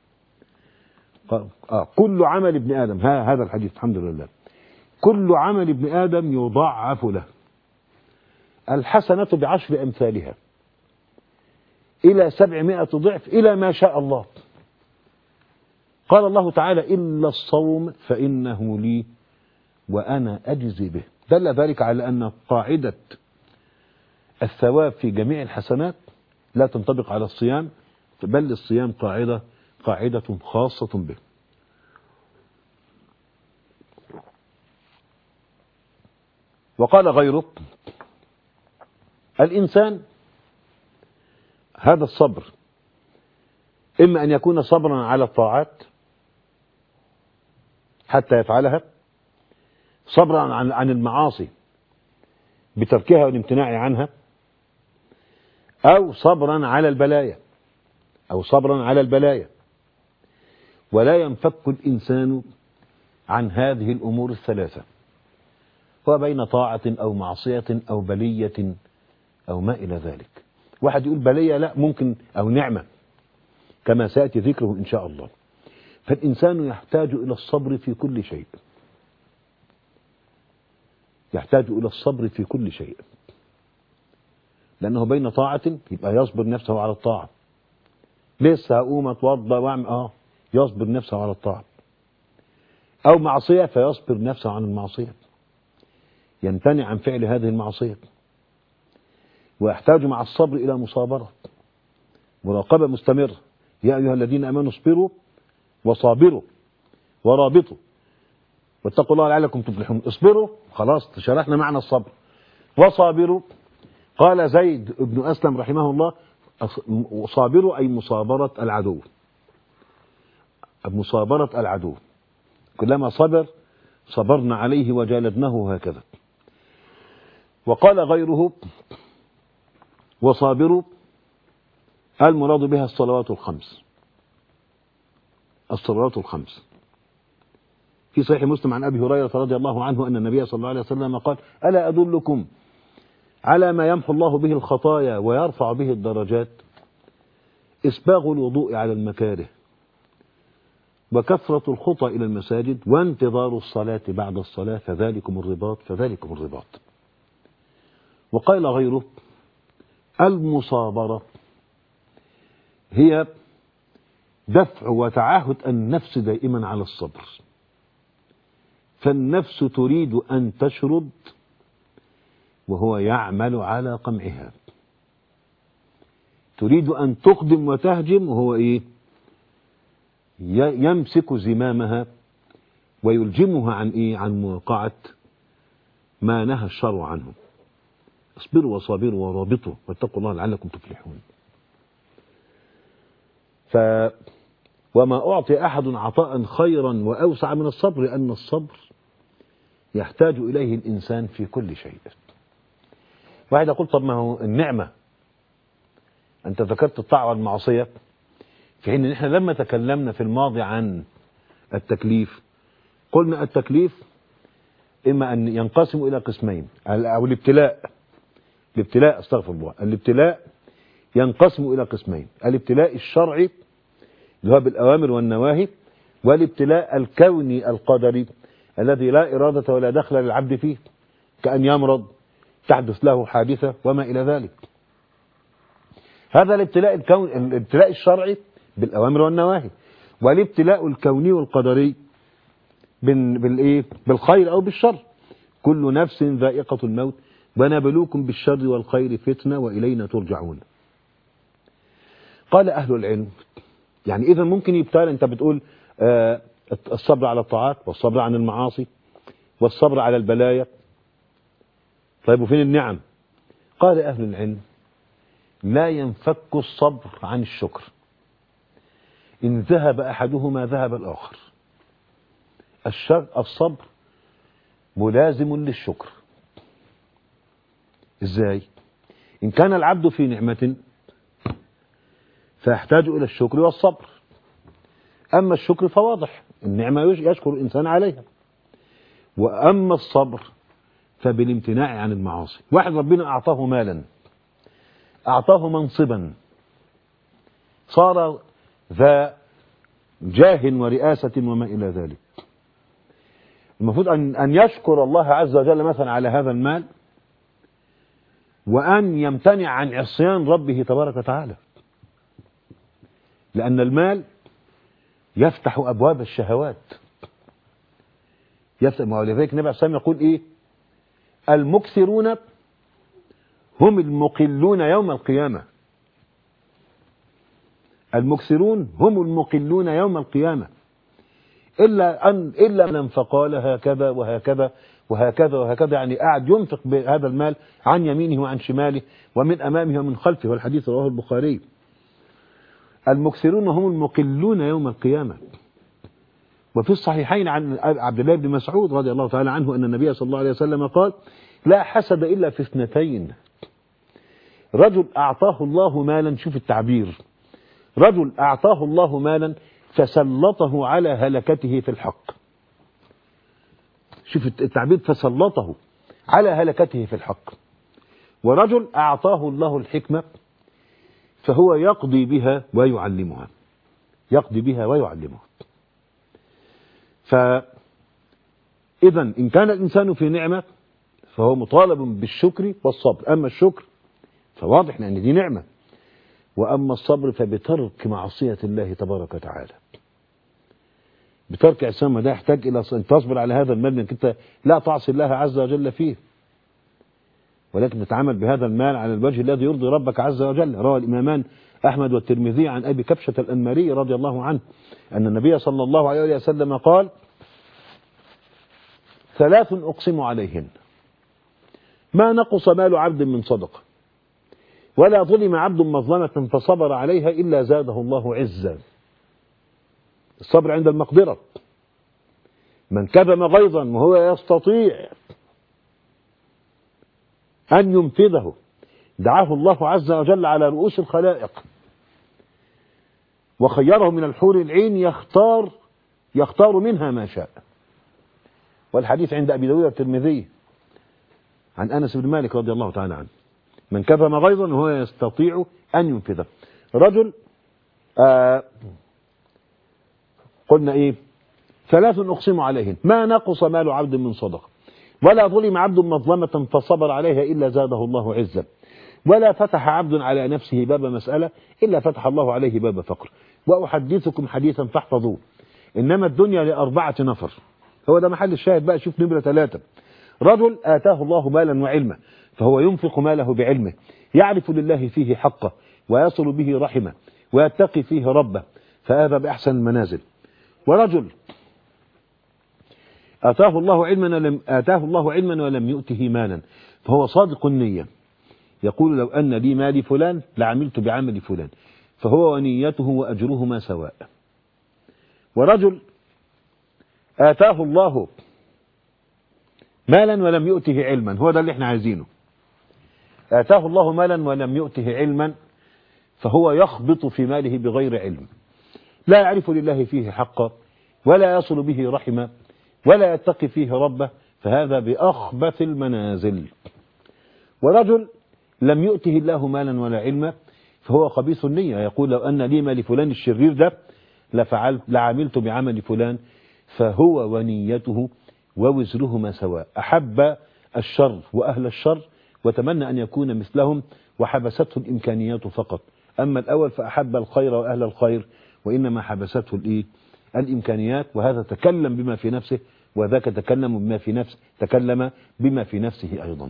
كل عمل ابن آدم، هذا الحديث الحمد لله، كل عمل ابن آدم يضاعف له الحسنة ب10 أمثالها إلى 700 ضعف إلى ما شاء الله. قال الله تعالى إلا الصوم فإنه لي وأنا أجزي به. دل ذلك على أن قاعدة الثواب في جميع الحسنات لا تنطبق على الصيام، بل الصيام قاعدة خاصة به. وقال غيره: الإنسان هذا الصبر إما أن يكون صبرا على الطاعات حتى يفعلها، صبرا عن المعاصي بتركها والامتناع عنها، أو صبرا على البلايا، ولا ينفك الإنسان عن هذه الأمور الثلاثة، هو بين طاعة أو معصية أو بلية أو ما إلى ذلك. واحد يقول بلية، لا، ممكن أو نعمة كما سيأتي ذكره إن شاء الله. فالإنسان يحتاج إلى الصبر في كل شيء، لأنه بين طاعة يبقى يصبر نفسه على الطاعة، لسه هقوم أتوضأ وأعمل يصبر نفسه على الطاعة، أو معصية فيصبر نفسه عن المعصية، يمتنع عن فعل هذه المعصية، ويحتاج مع الصبر إلى مصابرة، مراقبة مستمرة. يا أيها الذين آمنوا اصبروا وصابروا ورابطوا واتقوا الله لعلكم تفلحون. اصبروا، خلاص شرحنا معنى الصبر. وصابروا، قال زيد بن أسلم رحمه الله: صابروا أي مصابرة العدو، كلما صبر صبرنا عليه وجالدناه هكذا. وقال غيره: وصابروا المراد بها الصلوات الخمس. في صحيح مسلم عن أبي هريرة رضي الله عنه أن النبي صلى الله عليه وسلم قال: ألا أدلكم على ما يمحو الله به الخطايا ويرفع به الدرجات؟ إسباغ الوضوء على المكاره، وكثرة الخطى إلى المساجد، وانتظار الصلاة بعد الصلاة، فذلكم الرباط. وقال غيره: المصابرة هي دفع وتعاهد النفس دائما على الصبر، فالنفس تريد أن تشرد وهو يعمل على قمعها، تريد أن تقدم وتهجم وهو يمسك زمامها ويلجمها عن موقعة ما نهى الشرع عنه. اصبروا وصابروا ورابطوا واتقوا الله لعلكم تفلحون. وما أعطي أحد عطاء خيرا وأوسع من الصبر، لأن الصبر يحتاج إليه الإنسان في كل شيء. واحد يقول: طب ما هو النعمة، أنت ذكرت الطاعة والمعصية، في حين نحن لما تكلمنا في الماضي عن التكليف قلنا التكليف إما أن ينقسم إلى قسمين، أو الابتلاء استغفر الله، الابتلاء ينقسم إلى قسمين: الابتلاء الشرعي اللي هو بالأوامر والنواهي، والابتلاء الكوني القدري الذي لا إرادة ولا دخل للعبد فيه، كأن يمرض، تحدث له حادثة وما إلى ذلك. هذا الابتلاء الشرعي بالأوامر والنواهي، والابتلاء الكوني والقدري بالخير أو بالشر. كل نفس ذائقة الموت ونبلوكم بالشر والخير فتنة وإلينا ترجعون. قال أهل العلم: يعني إذا ممكن يبتلى، أنت بتقول الصبر على الطاعات والصبر عن المعاصي والصبر على البلايا، طيب وفين النعم؟ قال أهل العلم: لا ينفك الصبر عن الشكر، إن ذهب أحدهما ذهب الآخر. الصبر ملازم للشكر. إزاي؟ إن كان العبد في نعمة فيحتاج إلى الشكر والصبر، أما الشكر فواضح، النعمة يشكر الإنسان عليها، وأما الصبر فبالامتناع عن المعاصي. واحد ربنا أعطاه مالا، أعطاه منصبا، صار ذا جاه ورئاسة وما إلى ذلك، المفروض أن يشكر الله عز وجل مثلا على هذا المال، وأن يمتنع عن عصيان ربه تبارك وتعالى، لأن المال يفتح أبواب الشهوات، ولذلك النبي عليه الصلاة والسلام يقول: المكثرون هم المقلون يوم القيامة. المكثرون هم المقلون يوم القيامة. إلا من فقال هكذا وهكذا وهكذا وهكذا، يعني قاعد ينفق بهذا المال عن يمينه وعن شماله ومن أمامه ومن خلفه، والحديث رواه البخاري. المكثرون هم المقلون يوم القيامة. وفي الصحيحين عن عبد الله بن مسعود رضي الله تعالى عنه أن النبي صلى الله عليه وسلم قال: لا حسد إلا في اثنتين: رجل أعطاه الله مالا، شوف التعبير، رجل أعطاه الله مالا فسلطه على هلكته في الحق. شوف التعبير، فسلطه على هلكته في الحق. ورجل أعطاه الله الحكمة فهو يقضي بها ويعلمها، يقضي بها ويعلمها. فإذا إن كان الإنسان في نعمة فهو مطالب بالشكر والصبر. أما الشكر فواضح أن دي نعمة، وأما الصبر فبترك معصية الله تبارك وتعالى، بترك عصيان. ده يحتاج إلى أن تصبر على هذا المال، أنك أنت لا تعصي الله عز وجل فيه، ولكن تتعامل بهذا المال على الوجه الذي يرضي ربك عز وجل. روى الإمامان أحمد والترمذي عن أبي كبشة الأنماري رضي الله عنه أن النبي صلى الله عليه وسلم قال: ثلاث أقسم عليهن: ما نقص مال عبد من صدقة، ولا ظلم عبد مظلمة فصبر عليها إلا زاده الله عزا. الصبر عند المقدرة. من كظم غيظا وهو يستطيع أن ينفذه دعاه الله عز وجل على رؤوس الخلائق وخيره من الحور العين يختار منها ما شاء. والحديث عند أبي داود الترمذي عن أنس بن مالك رضي الله تعالى عنه: من كظم غيظا وهو يستطيع أن ينفذه. رجل قلنا إيه؟ ثلاث أقسم عليهن: ما نقص مال عبد من صدقة، ولا ظلم عبد مظلمة فصبر عليها إلا زاده الله عزا، ولا فتح عبد على نفسه باب مسألة إلا فتح الله عليه باب فقر. وأحدثكم حديثا فاحفظوه: إنما الدنيا لأربعة نفر. هو ده محل الشاهد بقى. شوف نمرة 3: رجل آتاه الله مالا وعلما فهو ينفق ماله بعلمه، يعرف لله فيه حقه ويصل به رحمه ويتقي فيه ربه، فهذا بأحسن المنازل. ورجل آتاه الله علما ولم يؤته مالا فهو صادق النية، يقول: لو أن لي مال فلان لعملت بعمل فلان، فهو ونيته وأجرهما سواء. ورجل آتاه الله مالا ولم يؤته علما، هو ده اللي احنا عايزينه. آتاه الله مالا ولم يؤته علما فهو يخبط في ماله بغير علم، لا يعرف لله فيه حقا ولا يصل به رحمه ولا يتقي فيه ربه، فهذا بأخبث المنازل. ورجل لم يؤته الله مالا ولا علما فهو خبيث النية، يقول: لو أن لي مال فلان الشرير ده لعملت بعمل فلان، فهو ونيته ووزرهما سواء. أحب الشر وأهل الشر وتمنى أن يكون مثلهم وحبسته الإمكانيات فقط. أما الأول فأحب الخير وأهل الخير وإنما حبسته الإمكانيات، وهذا تكلم بما في نفسه وذاك تكلم بما في نفسه أيضا.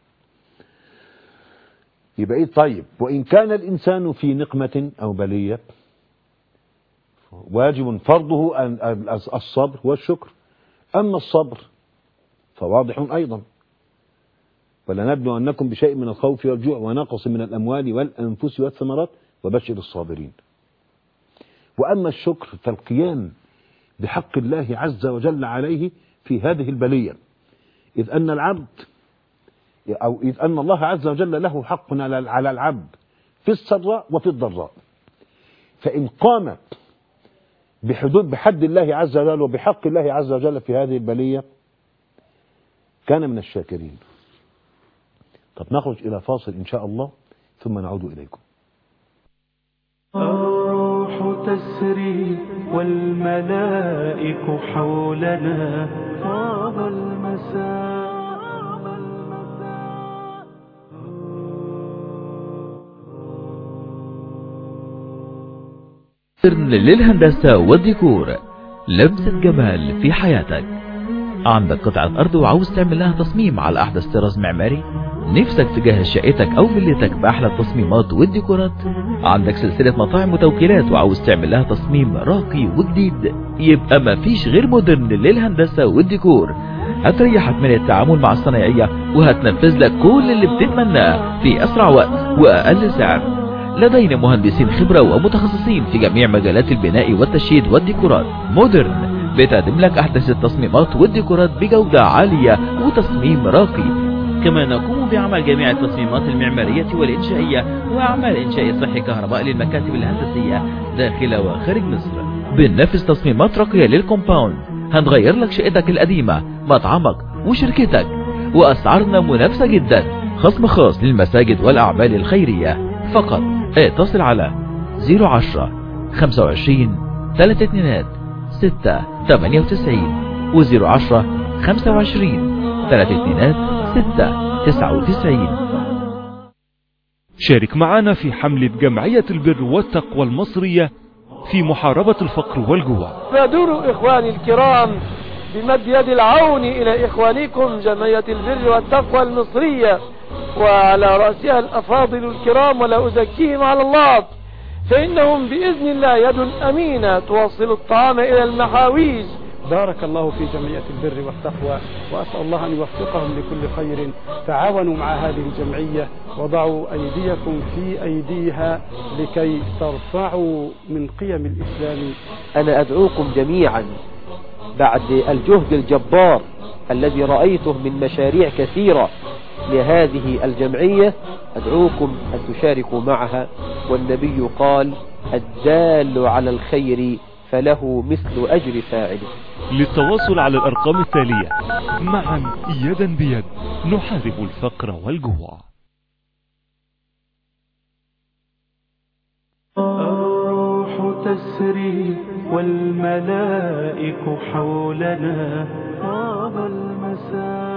يبقى إيه؟ طيب، وإن كان الإنسان في نقمة أو بلية واجب فرضه الصبر والشكر. أما الصبر فواضح أيضا: ولنبلونكم بشيء من الخوف والجوع ونقص من الأموال والأنفس والثمرات وبشر الصابرين. وأما الشكر فالقيام بحق الله عز وجل عليه في هذه البلية، إذ أن الله عز وجل له حق على العبد في السراء وفي الضراء، فإن قام بحد الله عز وجل وبحق الله عز وجل في هذه البلية كان من الشاكرين. طب نخرج إلى فاصل إن شاء الله ثم نعود إليكم.
الروح تسري والملائك حولنا، طاب المساء.
للهندسة والديكور، لمسة جمال في حياتك. عندك قطعة أرض وعاوز تعمل لها تصميم على أحدث طراز معماري؟ نفسك تجهز شقتك أو فيلتك بأحلى التصميمات والديكورات؟ عندك سلسلة مطاعم وتوكيلات وعاوز تعمل لها تصميم راقي وجديد؟ يبقى مفيش غير مودرن للهندسة والديكور. هتريحك من التعامل مع الصنايعية وهتنفذ لك كل اللي بتتمناه في أسرع وقت وأقل سعر. لدينا مهندسين خبرة ومتخصصين في جميع مجالات البناء والتشييد والديكورات. مودرن بتقدم لك أحدث التصميمات والديكورات بجودة عالية وتصميم راقي. كما نقوم بعمل جميع التصميمات المعمارية والإنشائية وأعمال إنشاء صحي كهرباء للمكاتب الهندسية داخل وخارج مصر. بننفذ تصميمات راقية للكومباوند. هنغير لك شقتك القديمة، مطعمك وشركتك، وأسعارنا منافسة جدا. خصم خاص للمساجد والأعمال الخيرية. فقط اتصل على 010 25 32 6 98 و010 25 32 6 99.
شارك معنا في حملة جمعية البر والتقوى المصرية في محاربة الفقر والجوع.
فدوروا إخواني الكرام بمد يد العون إلى إخوانكم جمعية البر والتقوى المصرية، وعلى رأسها الأفاضل الكرام ولا أزكيهم على الله، فإنهم بإذن الله يد أمينة توصل الطعام إلى المحاويج.
بارك الله في جمعية البر والتقوى، وأسأل الله أن يوفقهم لكل خير. تعاونوا مع هذه الجمعية وضعوا أيديكم في أيديها لكي ترفعوا من قيم الإسلام.
أنا أدعوكم جميعا بعد الجهد الجبار الذي رأيته من مشاريع كثيرة لهذه الجمعية، أدعوكم أن تشاركوا معها. والنبي قال: الدال على الخير فله مثل أجر فاعله.
للتواصل على الأرقام التالية. معا يدا بيد نحارب الفقر والجوع.
الروح تسري والملائك حولنا، طاب المساء.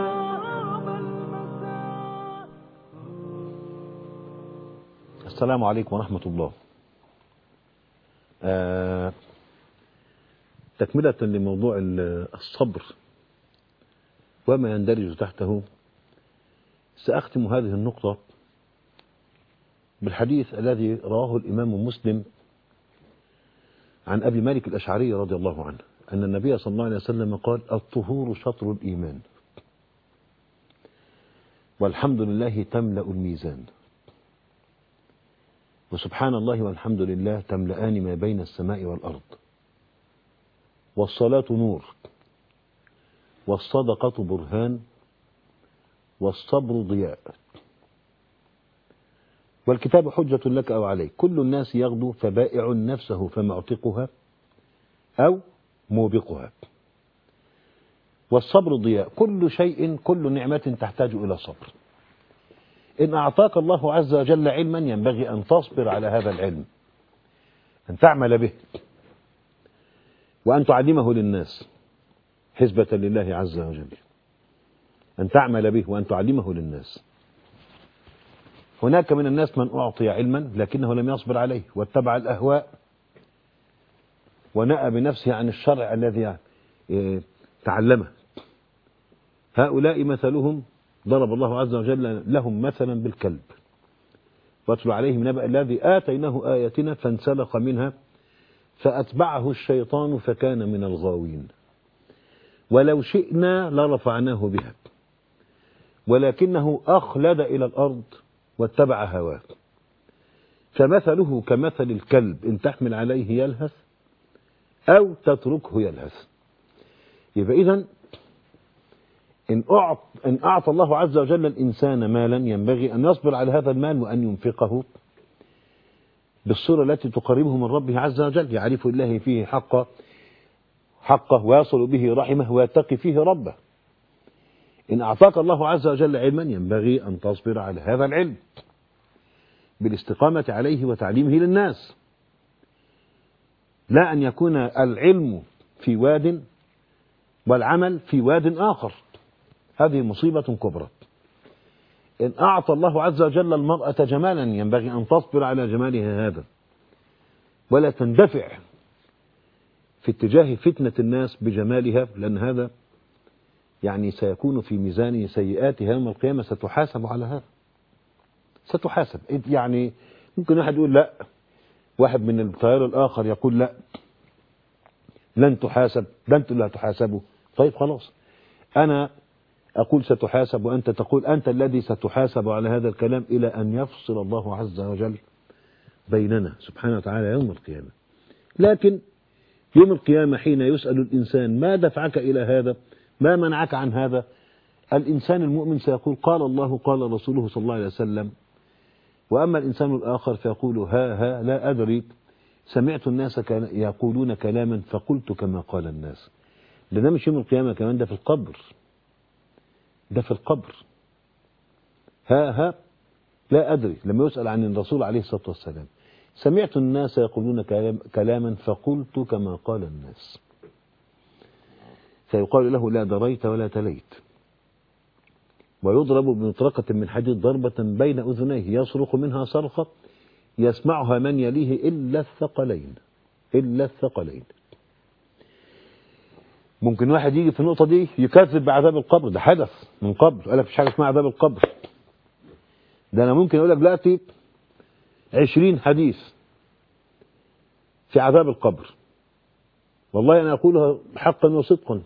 السلام عليكم ورحمة الله. تكملة لموضوع الصبر وما يندرج تحته، سأختم هذه النقطة بالحديث الذي رواه الإمام مسلم عن أبي مالك الأشعري رضي الله عنه أن النبي صلى الله عليه وسلم قال: الطهور شطر الإيمان، والحمد لله تملأ الميزان، وسبحان الله والحمد لله تملأان ما بين السماء والأرض، والصلاة نور، والصدقة برهان، والصبر ضياء، والكتاب حجة لك أو عليك، كل الناس يغدو فبائع نفسه فمعتقها أو موبقها، والصبر ضياء، كل شيء كل نعمة تحتاج إلى صبر. إن أعطاك الله عز وجل علما ينبغي أن تصبر على هذا العلم، أن تعمل به وأن تعلمه للناس حسبة لله عز وجل، أن تعمل به وأن تعلمه للناس. هناك من الناس من أعطي علما لكنه لم يصبر عليه واتبع الأهواء ونأى بنفسه عن الشرع الذي تعلمه. هؤلاء مثلهم ضرب الله عز وجل لهم مثلا بالكلب: واتل عليهم نبأ الذي آتيناه آياتنا فانسلخ منها فأتبعه الشيطان فكان من الغاوين، ولو شئنا لرفعناه بها ولكنه أخلد إلى الأرض واتبع هواه، فمثله كمثل الكلب إن تحمل عليه يلهث أو تتركه يلهث. يبقى إذن إن أعطى الله عز وجل الإنسان مالا ينبغي أن يصبر على هذا المال وأن ينفقه بالصورة التي تقربه من ربه عز وجل، يعرف الله فيه حقه ويصل به رحمه ويتقي فيه ربه. إن أعطاك الله عز وجل علما ينبغي أن تصبر على هذا العلم بالاستقامة عليه وتعليمه للناس، لا أن يكون العلم في واد والعمل في واد آخر، هذه مصيبة كبرى. إن أعطى الله عز وجل المرأة جمالا ينبغي أن تصبر على جمالها هذا ولا تندفع في اتجاه فتنة الناس بجمالها، لأن هذا يعني سيكون في ميزان سيئاتها يوم القيامة، ستحاسب على هذا، ستحاسب. يعني ممكن واحد يقول لا، واحد من التيار الآخر يقول لا لن تحاسب، ده أنتوا اللي هتحاسبوا. طيب خلاص، أنا أقول ستحاسب وأنت تقول أنت الذي ستحاسب على هذا الكلام، إلى أن يفصل الله عز وجل بيننا سبحانه وتعالى يوم القيامة. لكن يوم القيامة حين يسأل الإنسان ما دفعك إلى هذا، ما منعك عن هذا، الإنسان المؤمن سيقول قال الله قال رسوله صلى الله عليه وسلم. وأما الإنسان الآخر فيقول ها لا أدري، سمعت الناس يقولون كلاما فقلت كما قال الناس. ده مش يوم القيامة كمان، ده في القبر، ده في القبر. ها لا أدري، لما يسأل عن الرسول عليه الصلاة والسلام سمعت الناس يقولون كلاما فقلت كما قال الناس، فيقال له لا دريت ولا تليت، ويضرب بمطرقة من حديد ضربة بين أذنيه يصرخ منها صرخة يسمعها من يليه إلا الثقلين، إلا الثقلين. ممكن واحد يجي في النقطة دي يكذب بعذاب القبر، ده حدث من قبل، قال لك مفيش حاجة اسمها عذاب القبر. ده أنا ممكن أقول لك دلوقتي 20 حديث في عذاب القبر، والله أنا أقولها حقا وصدقا،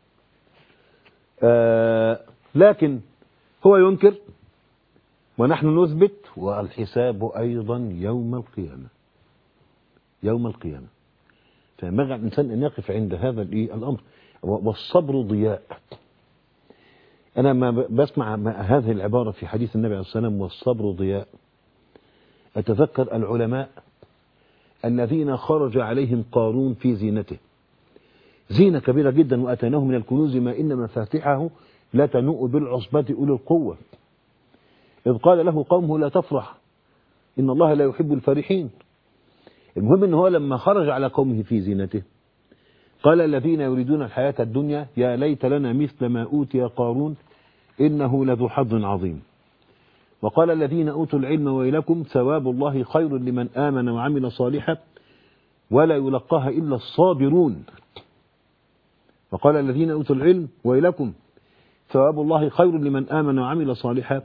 لكن هو ينكر ونحن نثبت، والحساب أيضا يوم القيامة، يوم القيامة. فينبغي على الإنسان أن يقف عند هذا الأمر. والصبر ضياء. أنا ما بسمع هذه العبارة في حديث النبي عليه الصلاة والسلام والصبر ضياء، أتذكر العلماء الذين خرج عليهم قارون في زينته، زينة كبيرة جدا، وأتيناه من الكنوز ما إن مفاتحه لا تنوء بالعصبة أولي القوة، إذ قال له قومه لا تفرح إن الله لا يحب الفرحين. المهم إن هو لما خرج على قومه في زينته قال الذين يريدون الحياة الدنيا يا ليت لنا مثل ما أوتي قارون إنه لذو حظ عظيم. وقال الذين أوتوا العلم ويلكم ثواب الله خير لمن آمن وعمل صالحا ولا يلقاها إلا الصابرون. وقال الذين أوتوا العلم ويلكم ثواب الله خير لمن آمن وعمل صالحا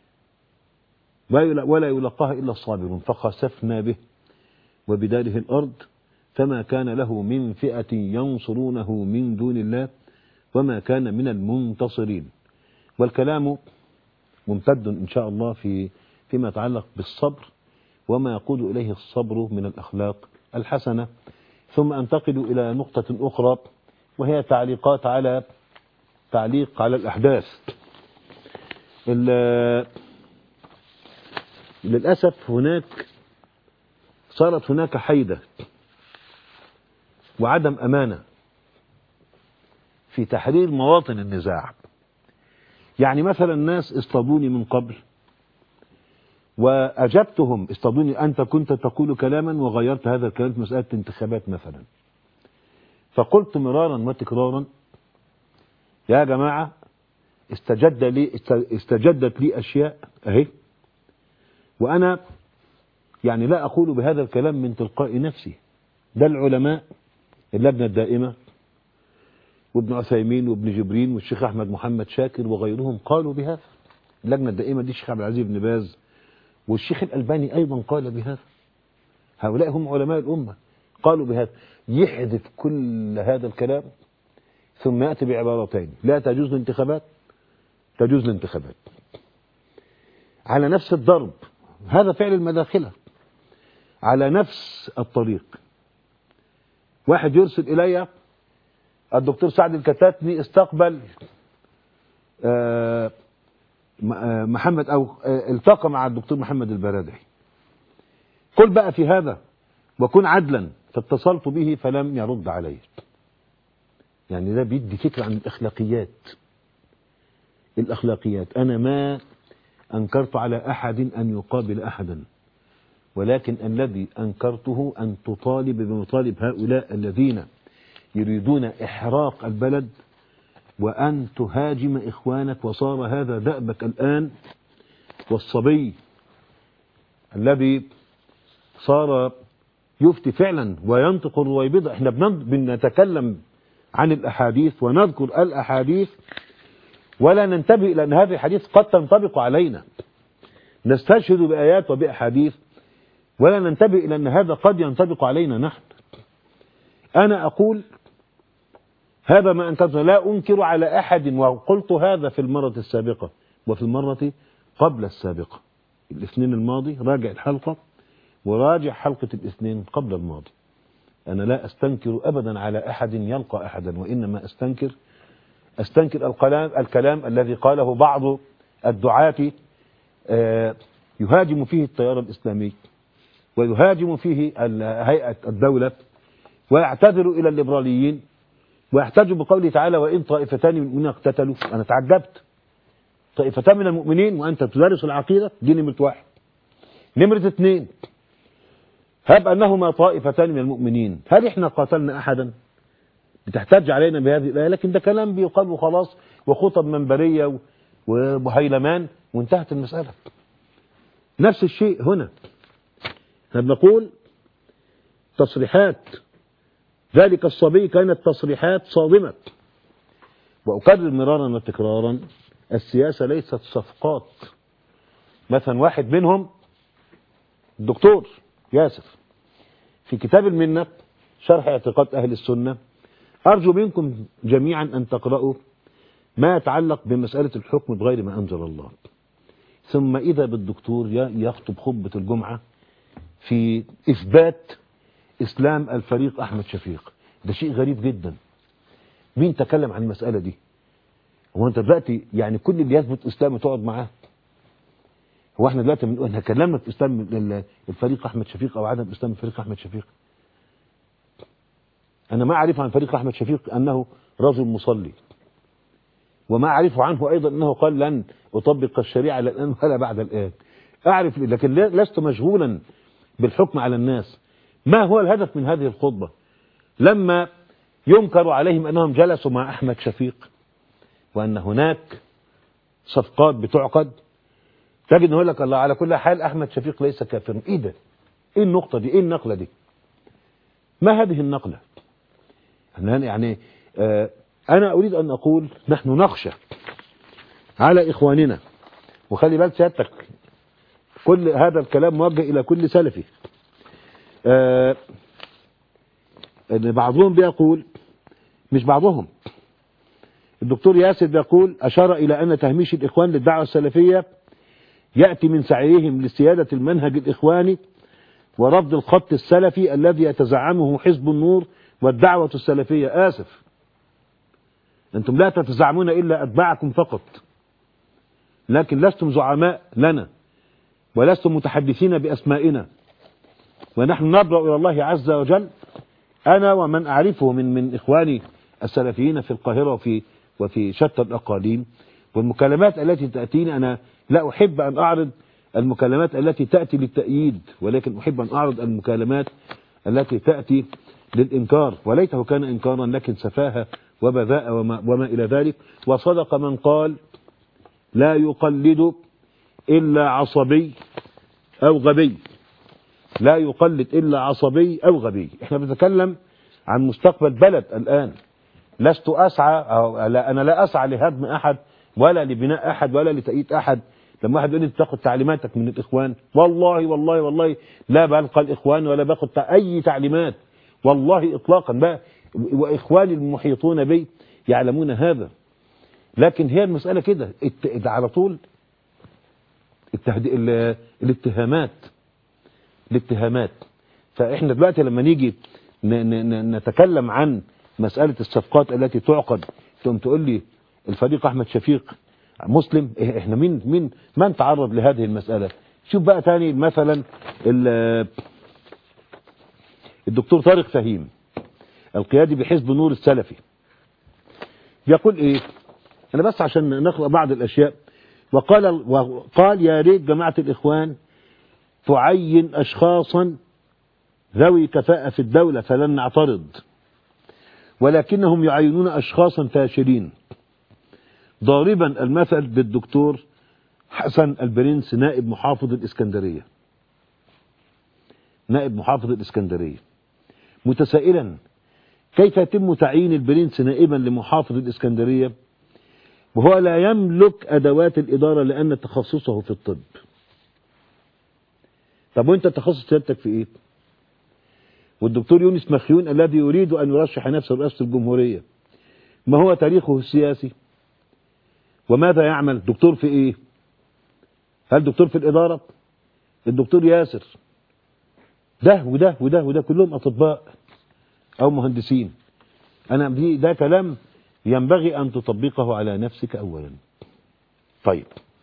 ولا يلقاها إلا الصابرون. فخسفنا به وبداره الأرض فما كان له من فئة ينصرونه من دون الله وما كان من المنتصرين. والكلام ممتد إن شاء الله فيما يتعلق بالصبر وما يقود إليه الصبر من الأخلاق الحسنة. ثم أنتقل إلى نقطة أخرى وهي تعليق على الأحداث. للأسف صارت هناك حيدة وعدم أمانة في تحرير مواطن النزاع. يعني مثلا الناس اصطادوني من قبل وأجبتهم، اصطادوني أنت كنت تقول كلاما وغيرت هذا الكلام في مسألة انتخابات مثلا، فقلت مرارا وتكرارا يا جماعة استجدت لي أشياء أهي، وأنا يعني لا أقول بهذا الكلام من تلقاء نفسي، ده العلماء اللجنة الدائمة وابن عثيمين وابن جبرين والشيخ أحمد محمد شاكر وغيرهم قالوا بهذا. اللجنة الدائمة دي الشيخ عبد العزيز بن باز والشيخ الألباني أيضا قال بهذا. هؤلاء هم علماء الأمة قالوا بهذا. يحذف كل هذا الكلام ثم يأتي بعبارتين: لا تجوز الانتخابات، تجوز الانتخابات. على نفس الضرب، هذا فعل المداخلة. على نفس الطريق واحد يرسل إلي: الدكتور سعد الكتاتني استقبل محمد أو التقى مع الدكتور محمد البرادعي. قل بقى في هذا وكن عدلا. فاتصلت به فلم يرد علي. يعني ده بيدي فكرة عن الأخلاقيات. أنا ما أنكرت على أحد أن يقابل أحدا، ولكن الذي أنكرته أن تطالب بمطالب هؤلاء الذين يريدون إحراق البلد وأن تهاجم إخوانك. وصار هذا دأبك الآن. والصبي الذي صار يفتي فعلا وينطق الرويبضة. احنا بنتكلم عن الأحاديث ونذكر الأحاديث ولا ننتبه إلى أن هذه الحديث قد تنطبق علينا، نستشهد بآيات وبأحاديث ولا ننتبه إلى أن هذا قد ينطبق علينا نحن. أنا أقول هذا ما أنكرت، لا أنكر على أحد، وقلت هذا في المرة السابقة وفي المرة قبل السابقة. الاثنين الماضي راجع الحلقة وراجع حلقة الاثنين قبل الماضي. أنا لا أستنكر أبدا على أحد يلقى أحدا، وإنما أستنكر الكلام الذي قاله بعض الدعاة يهاجم فيه التيار الإسلامي ويهاجم فيه هيئة الدولة ويعتذر إلى الليبراليين ويحتج بقوله تعالى وإن طائفتان من المؤمنين اقتتلوا. أنا تعجبت، طائفتان من المؤمنين وأنت تدرس العقيدة؟ دي نمرة واحد. نمرة اثنين، هب أنهما طائفتان من المؤمنين، هل إحنا قاتلنا أحدا؟ بتحتج علينا بهذه الآية، لكن ده كلام بيقال وخلاص وخطب منبرية وهيلمان وانتهت المسألة. نفس الشيء هنا، نقول تصريحات ذلك الصبي كانت تصريحات صادمة. وأكرر مرارا وتكرارا، السياسة ليست صفقات. مثلا واحد منهم الدكتور ياسر في كتاب المنة شرح اعتقاد أهل السنة، أرجو منكم جميعا أن تقرأوا ما يتعلق بمسألة الحكم بغير ما أنزل الله. ثم إذا بالدكتور يخطب خطبة الجمعة في إثبات إسلام الفريق أحمد شفيق. ده شيء غريب جدا. مين تكلم عن المسألة دي؟ هو أنت دلوقتي يعني كل اللي يثبت إسلام تقعد معاه؟ هو احنا دلوقتي بنقول هنكلمنا في إسلام الفريق أحمد شفيق أو عدم إسلام الفريق أحمد شفيق؟ أنا ما أعرف عن فريق أحمد شفيق أنه رجل مصلي، وما أعرف عنه أيضا أنه قال لن أطبق الشريعة لا الآن ولا بعد الآن. أعرف لكن لست مشغولا بالحكم على الناس. ما هو الهدف من هذه الخطبة؟ لما ينكر عليهم أنهم جلسوا مع أحمد شفيق وأن هناك صفقات بتعقد، تجد نقول لك الله على كل حال أحمد شفيق ليس كافرا. إيه ده؟ إيه النقطة دي؟ إيه النقلة دي؟ ما هذه النقلة؟ يعني أنا أريد أن أقول نحن نخشى على إخواننا، وخلي بالك سيادتك كل هذا الكلام موجه إلى كل سلفي. ان بعضهم بيقول، مش بعضهم، الدكتور ياسر بيقول أشار إلى أن تهميش الإخوان للدعوة السلفية يأتي من سعيهم لسيادة المنهج الإخواني ورفض الخط السلفي الذي يتزعمه حزب النور والدعوة السلفية. آسف، أنتم لا تتزعمون إلا أتباعكم فقط، لكن لستم زعماء لنا ولستم متحدثين بأسمائنا، ونحن نبرأ إلى الله عز وجل، أنا ومن أعرفه من إخواني السلفيين في القاهرة وفي شتى الأقاليم. والمكالمات التي تأتيني، أنا لا أحب أن أعرض المكالمات التي تأتي للتأييد، ولكن أحب أن أعرض المكالمات التي تأتي للإنكار، وليته كان إنكارا لكن سفاهة وبذاء وما إلى ذلك. وصدق من قال لا يقلد إلا عصبي أو غبي، لا يقلد إلا عصبي أو غبي. احنا بنتكلم عن مستقبل بلد الآن. لست أسعى أنا لا أسعى لهدم أحد ولا لبناء أحد ولا لتأييد أحد. لما واحد يقول لي تاخد تعليماتك من الإخوان، والله لا بلقى الإخوان ولا باخد أي تعليمات والله إطلاقا بقى، وإخواني المحيطون بي يعلمون هذا. لكن هي المسألة كده على طول الاتهامات. فإحنا دلوقتي لما نيجي نتكلم عن مسألة الصفقات التي تعقد، ثم تقول لي الفريق أحمد شفيق مسلم، إحنا من تعرض لهذه المسألة؟ شوف بقى تاني مثلا الدكتور طارق فهيم القيادي بحزب نور السلفي بيقول إيه؟ أنا بس عشان نقرأ بعض الأشياء. وقال يا ريت جماعة الإخوان تعين أشخاصا ذوي كفاءة في الدولة فلن نعترض، ولكنهم يعينون أشخاصا فاشلين، ضاربا المثل بالدكتور حسن البرنس نائب محافظ الإسكندرية، متسائلا كيف يتم تعيين البرنس نائبا لمحافظ الإسكندرية وهو لا يملك أدوات الإدارة لأن تخصصه في الطب. طب وانت تخصص سيادتك في ايه؟ والدكتور يونس مخيون الذي يريد أن يرشح نفسه رئاسة الجمهورية، ما هو تاريخه السياسي؟ وماذا يعمل؟ دكتور في ايه؟ هل دكتور في الإدارة؟ الدكتور ياسر ده وده وده وده كلهم أطباء أو مهندسين. ده كلام ينبغي أن تطبقه على نفسك أولا. طيب،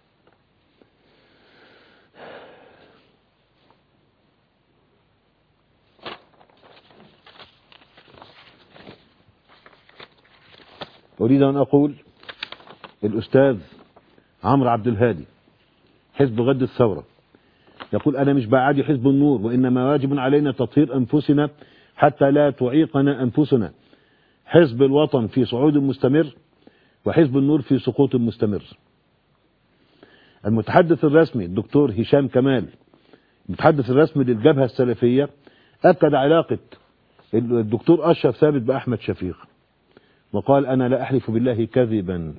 أريد أن أقول الأستاذ عمرو عبد الهادي حزب غد الثورة يقول: أنا مش بعادي حزب النور، وإنما واجب علينا تطهير أنفسنا حتى لا تعيقنا أنفسنا. حزب الوطن في صعود مستمر، وحزب النور في سقوط مستمر. المتحدث الرسمي الدكتور هشام كمال، المتحدث الرسمي للجبهة السلفية، أكد علاقة الدكتور أشرف ثابت بأحمد شفيق، وقال: أنا لا أحلف بالله كذبا.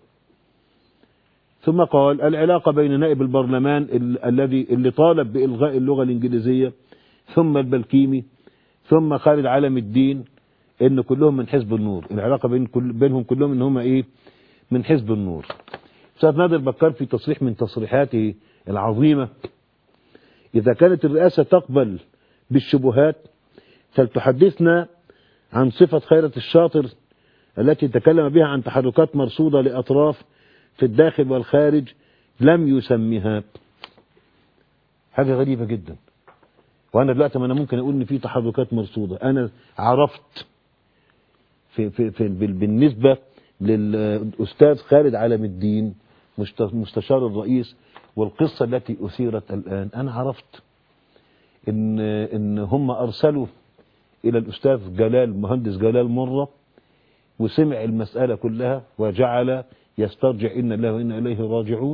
ثم قال: العلاقة بين نائب البرلمان اللي طالب بإلغاء اللغة الإنجليزية، ثم البلكيمي، ثم خالد علم الدين، إن كلهم من حزب النور. العلاقة بينهم كلهم إن هم إيه؟ من حزب النور. أستاذ نادر بكار في تصريح من تصريحاته العظيمة: إذا كانت الرئاسة تقبل بالشبهات فلتحدثنا عن صفة خيرة الشاطر التي تكلم بها عن تحركات مرصودة لأطراف في الداخل والخارج لم يسميها. حاجة غريبة جدا. وأنا دلوقتي ما أنا ممكن أقول إن في تحركات مرصودة. أنا عرفت بالنسبة للأستاذ خالد علم الدين مستشار الرئيس والقصة التي أثيرت الآن، أنا عرفت إن هم أرسلوا إلى الأستاذ جلال مهندس جلال مرة، وسمع المسألة كلها يسترجع إن الله وإنا إليه راجعون،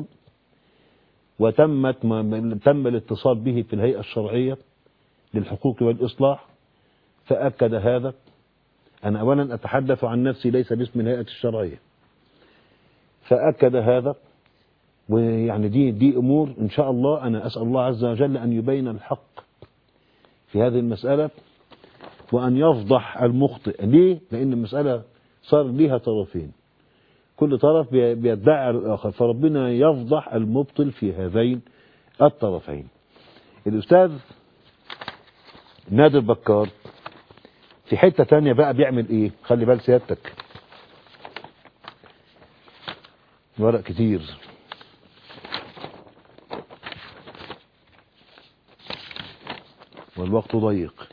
تم الاتصال به في الهيئة الشرعية للحقوق والإصلاح فأكد هذا. أنا أولا أتحدث عن نفسي ليس باسم الهيئة الشرعية، فأكد هذا. ويعني دي أمور إن شاء الله أنا أسأل الله عز وجل أن يبين الحق في هذه المسألة وأن يفضح المخطئ. ليه؟ لأن المسألة صار لها طرفين، كل طرف بيدعي على الآخر، فربنا يفضح المبطل في هذين الطرفين. الأستاذ نادر بكار في حتة تانية بقى بيعمل إيه؟ خلي بال سيادتك، ورق كتير. والوقت ضيق.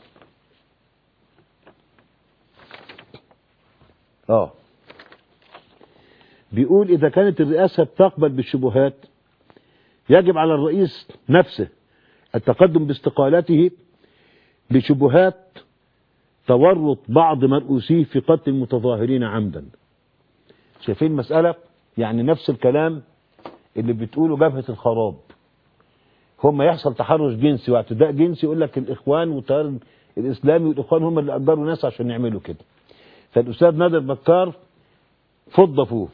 بيقول: إذا كانت الرئاسة بتقبل بالشبهات يجب على الرئيس نفسه التقدم باستقالته لشبهات تورط بعض مرؤوسيه في قتل المتظاهرين عمدا. شايفين المسألة؟ يعني نفس الكلام اللي بتقوله جبهة الخراب. هم يحصل تحرش جنسي واعتداء جنسي، يقول لك الإخوان والتيار الإسلامي والإخوان هم اللي أجروا ناس عشان يعملوا كده. فالأستاذ نادر بكار فوق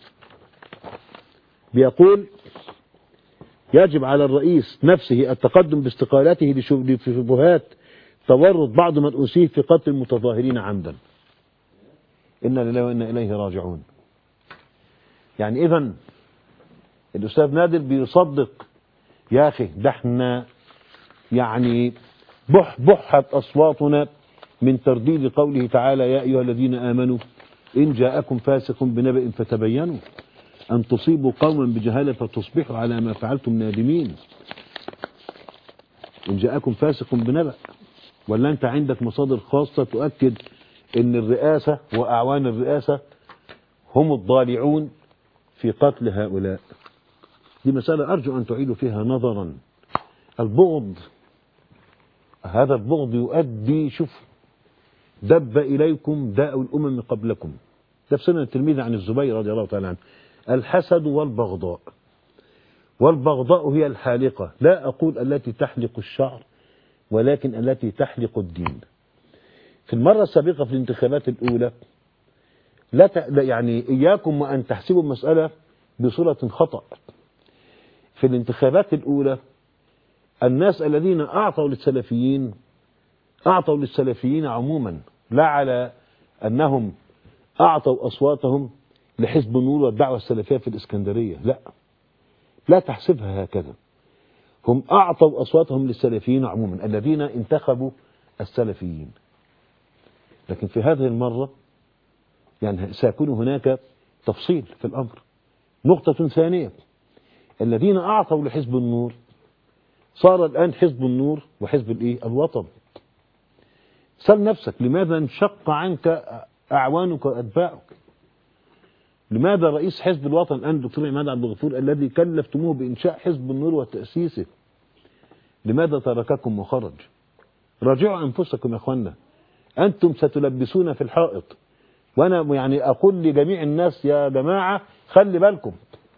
بيقول: يجب على الرئيس نفسه التقدم باستقالته لشبهات تورط بعض مرؤوسيه في قتل المتظاهرين عمدا. إنا لله وإنا إليه راجعون. يعني إذن الأستاذ نادر بيصدق. يا أخي ده احنا يعني بحت أصواتنا من ترديد قوله تعالى: يا أيها الذين آمنوا إن جاءكم فاسق بنبأ فتبينوا أن تصيبوا قوما بجهالة فتصبحوا على ما فعلتم نادمين. إن جاءكم فاسق بنبأ. ولا أنت عندك مصادر خاصة تؤكد أن الرئاسة وأعوان الرئاسة هم الضالعون في قتل هؤلاء؟ دي مسألة أرجو أن تعيدوا فيها نظرا. البغض، هذا البغض يؤدي، شوف، دب إليكم داء الأمم قبلكم. ده في سنة التلميذ عن الزبير رضي الله تعالى عنه: الحسد والبغضاء. والبغضاء هي الحالقة، لا أقول التي تحلق الشعر، ولكن التي تحلق الدين. في المرة السابقة في الانتخابات الأولى يعني إياكم وأن تحسبوا المسألة بصورة خطأ. في الانتخابات الأولى الناس الذين أعطوا للسلفيين عموما، لا على أنهم أعطوا أصواتهم لحزب النور والدعوة السلفية في الإسكندرية، لا تحسبها هكذا. هم أعطوا أصواتهم للسلفيين عموما الذين انتخبوا السلفيين. لكن في هذه المرة يعني سيكون هناك تفصيل في الأمر. نقطة ثانية، الذين أعطوا لحزب النور صار الآن حزب النور وحزب الوطن. سأل نفسك لماذا انشق عنك أعوانك وأتباعك؟ لماذا رئيس حزب الوطن الآن الدكتور عماد عبد الغفور الذي كلفتموه بإنشاء حزب النور وتأسيسه لماذا ترككم وخرج؟ راجعوا أنفسكم يا أخوانا، أنتم ستلبسون في الحائط. وأنا يعني أقول لجميع الناس يا جماعة خلي بالكم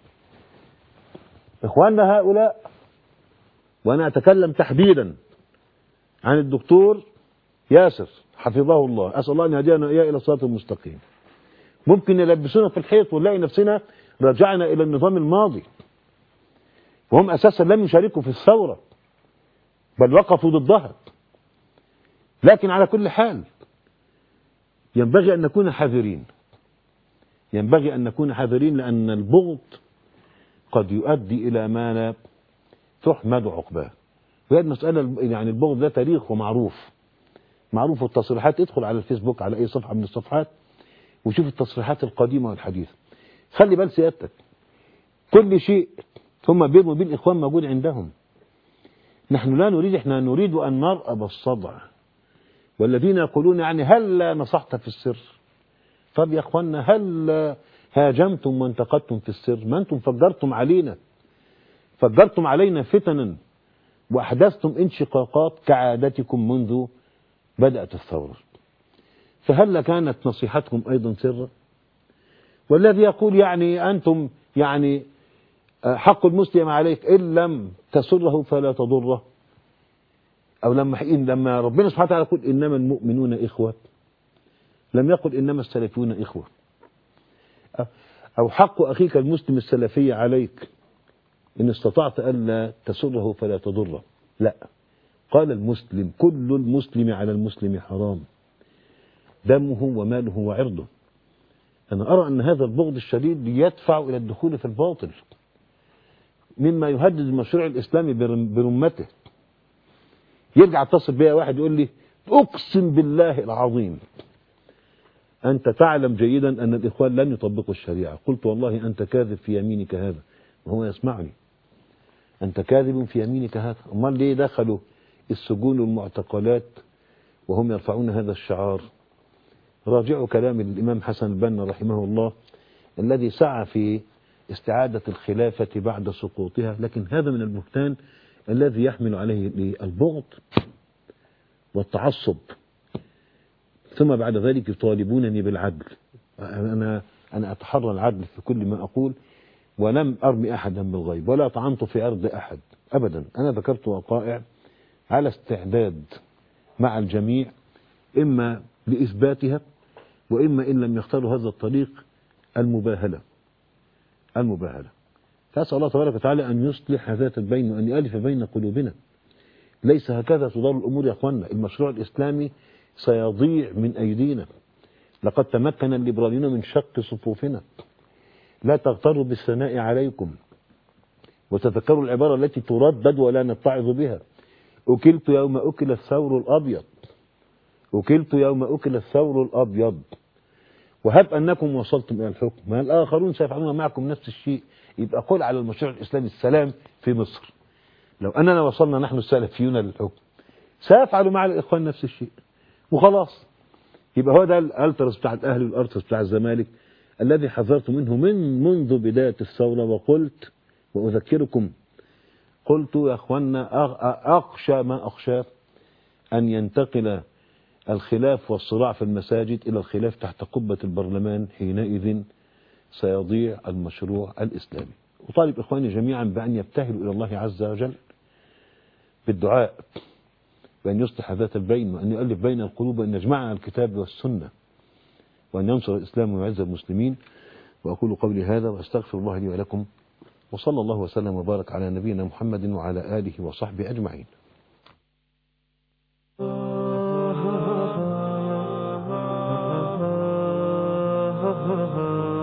إخواننا هؤلاء، وأنا أتكلم تحديدا عن الدكتور ياسر حفظه الله، أسأل الله أن يهدينا إياه إلى الصراط المستقيم. ممكن يلبسونا في الحيط ونلاقي نفسنا رجعنا إلى النظام الماضي، وهم أساسا لم يشاركوا في الثورة بل وقفوا ضدها. لكن على كل حال ينبغي أن نكون حذرين، لأن البغض قد يؤدي إلى ما لا تحمد عقباه. وهي المسألة يعني البغض ده تاريخ ومعروف، التصريحات. ادخل على الفيسبوك على أي صفحة من الصفحات وشوف التصريحات القديمة والحديثة. خلي بال سيادتك، كل شيء هم بيرموا بين الإخوان موجود عندهم. نحن لا نريد، احنا نريد أن نرأب الصدع. والذين يقولون يعني هل نصحت في السر؟ طب يا أخوانا هل هاجمتم وانتقدتم في السر؟ ما أنتم فجرتم علينا فتنا وأحدثتم انشقاقات كعادتكم منذ بدأت الثورة. فهل كانت نصيحتكم أيضا سرا؟ والذي يقول يعني أنتم يعني حق المسلم عليك إن لم تسره فلا تضره، أو لما ربنا سبحانه وتعالى يقول إنما المؤمنون إخوة، لم يقل إنما السلفيون إخوة. أو حق أخيك المسلم السلفي عليك إن استطعت ألا تسره فلا تضره، لا، قال المسلم كل المسلم على المسلم حرام دمه وماله وعرضه. أنا أرى أن هذا البغض الشديد يدفع إلى الدخول في الباطل، مما يهدد المشروع الإسلامي برمته. يرجع يتصل بيا واحد يقول لي أقسم بالله العظيم أنت تعلم جيدا أن الإخوان لن يطبقوا الشريعة. قلت والله أنت كاذب في يمينك هذا، وهو يسمعني. أنت كاذب في يمينك هذا. أمال ليه دخلوا السجون والمعتقلات وهم يرفعون هذا الشعار؟ راجعوا كلام الإمام حسن البنا رحمه الله الذي سعى في استعادة الخلافة بعد سقوطها، لكن هذا من البهتان الذي يحمل عليه البغض والتعصب، ثم بعد ذلك يطالبونني بالعدل. أنا أتحرى العدل في كل ما أقول، ولم أرمي أحدا بالغيب ولا طعنت في أرض أحد أبدا. أنا ذكرت وقائع على استعداد مع الجميع، إما لإثباتها وإما إن لم يختاروا هذا الطريق المباهلة. فأسأل الله تبارك وتعالى أن يصلح ذات البين وأن يؤلف بين قلوبنا. ليس هكذا تدار الأمور يا أخوانا. المشروع الإسلامي سيضيع من أيدينا. لقد تمكن الليبراليون من شق صفوفنا. لا تغتروا بالثناء عليكم، وتذكروا العبارة التي تردد ولا نتعظ بها: أكلت يوم أكل الثور الأبيض، أكلت يوم أكل الثور الأبيض. وهب أنكم وصلتم إلى الحكم، ما الآخرون سيفعلون معكم نفس الشيء. يبقى قل على المشروع الإسلامي السلام في مصر. لو أننا وصلنا نحن السلفيون للحكم سيفعل مع الإخوان نفس الشيء وخلاص. يبقى هو ده الألترس بتاع الأهلي والألترس بتاع الزمالك الذي حذرت منه منذ بداية الثورة، وقلت وأذكركم، قلت يا أخوانا أخشى ما أخشى أن ينتقل الخلاف والصراع في المساجد إلى الخلاف تحت قبة البرلمان. حينئذ سيضيع المشروع الإسلامي. أطالب إخواني جميعا بأن يبتهلوا إلى الله عز وجل بالدعاء، وأن يصلح ذات البين، وأن يؤلف بين القلوب، وأن يجمعنا الكتاب والسنة، وأن ينصر الإسلام ويعز المسلمين. وأقول قولي هذا وأستغفر الله لي ولكم، وصلى الله وسلم وبارك على نبينا محمد وعلى آله وصحبه أجمعين.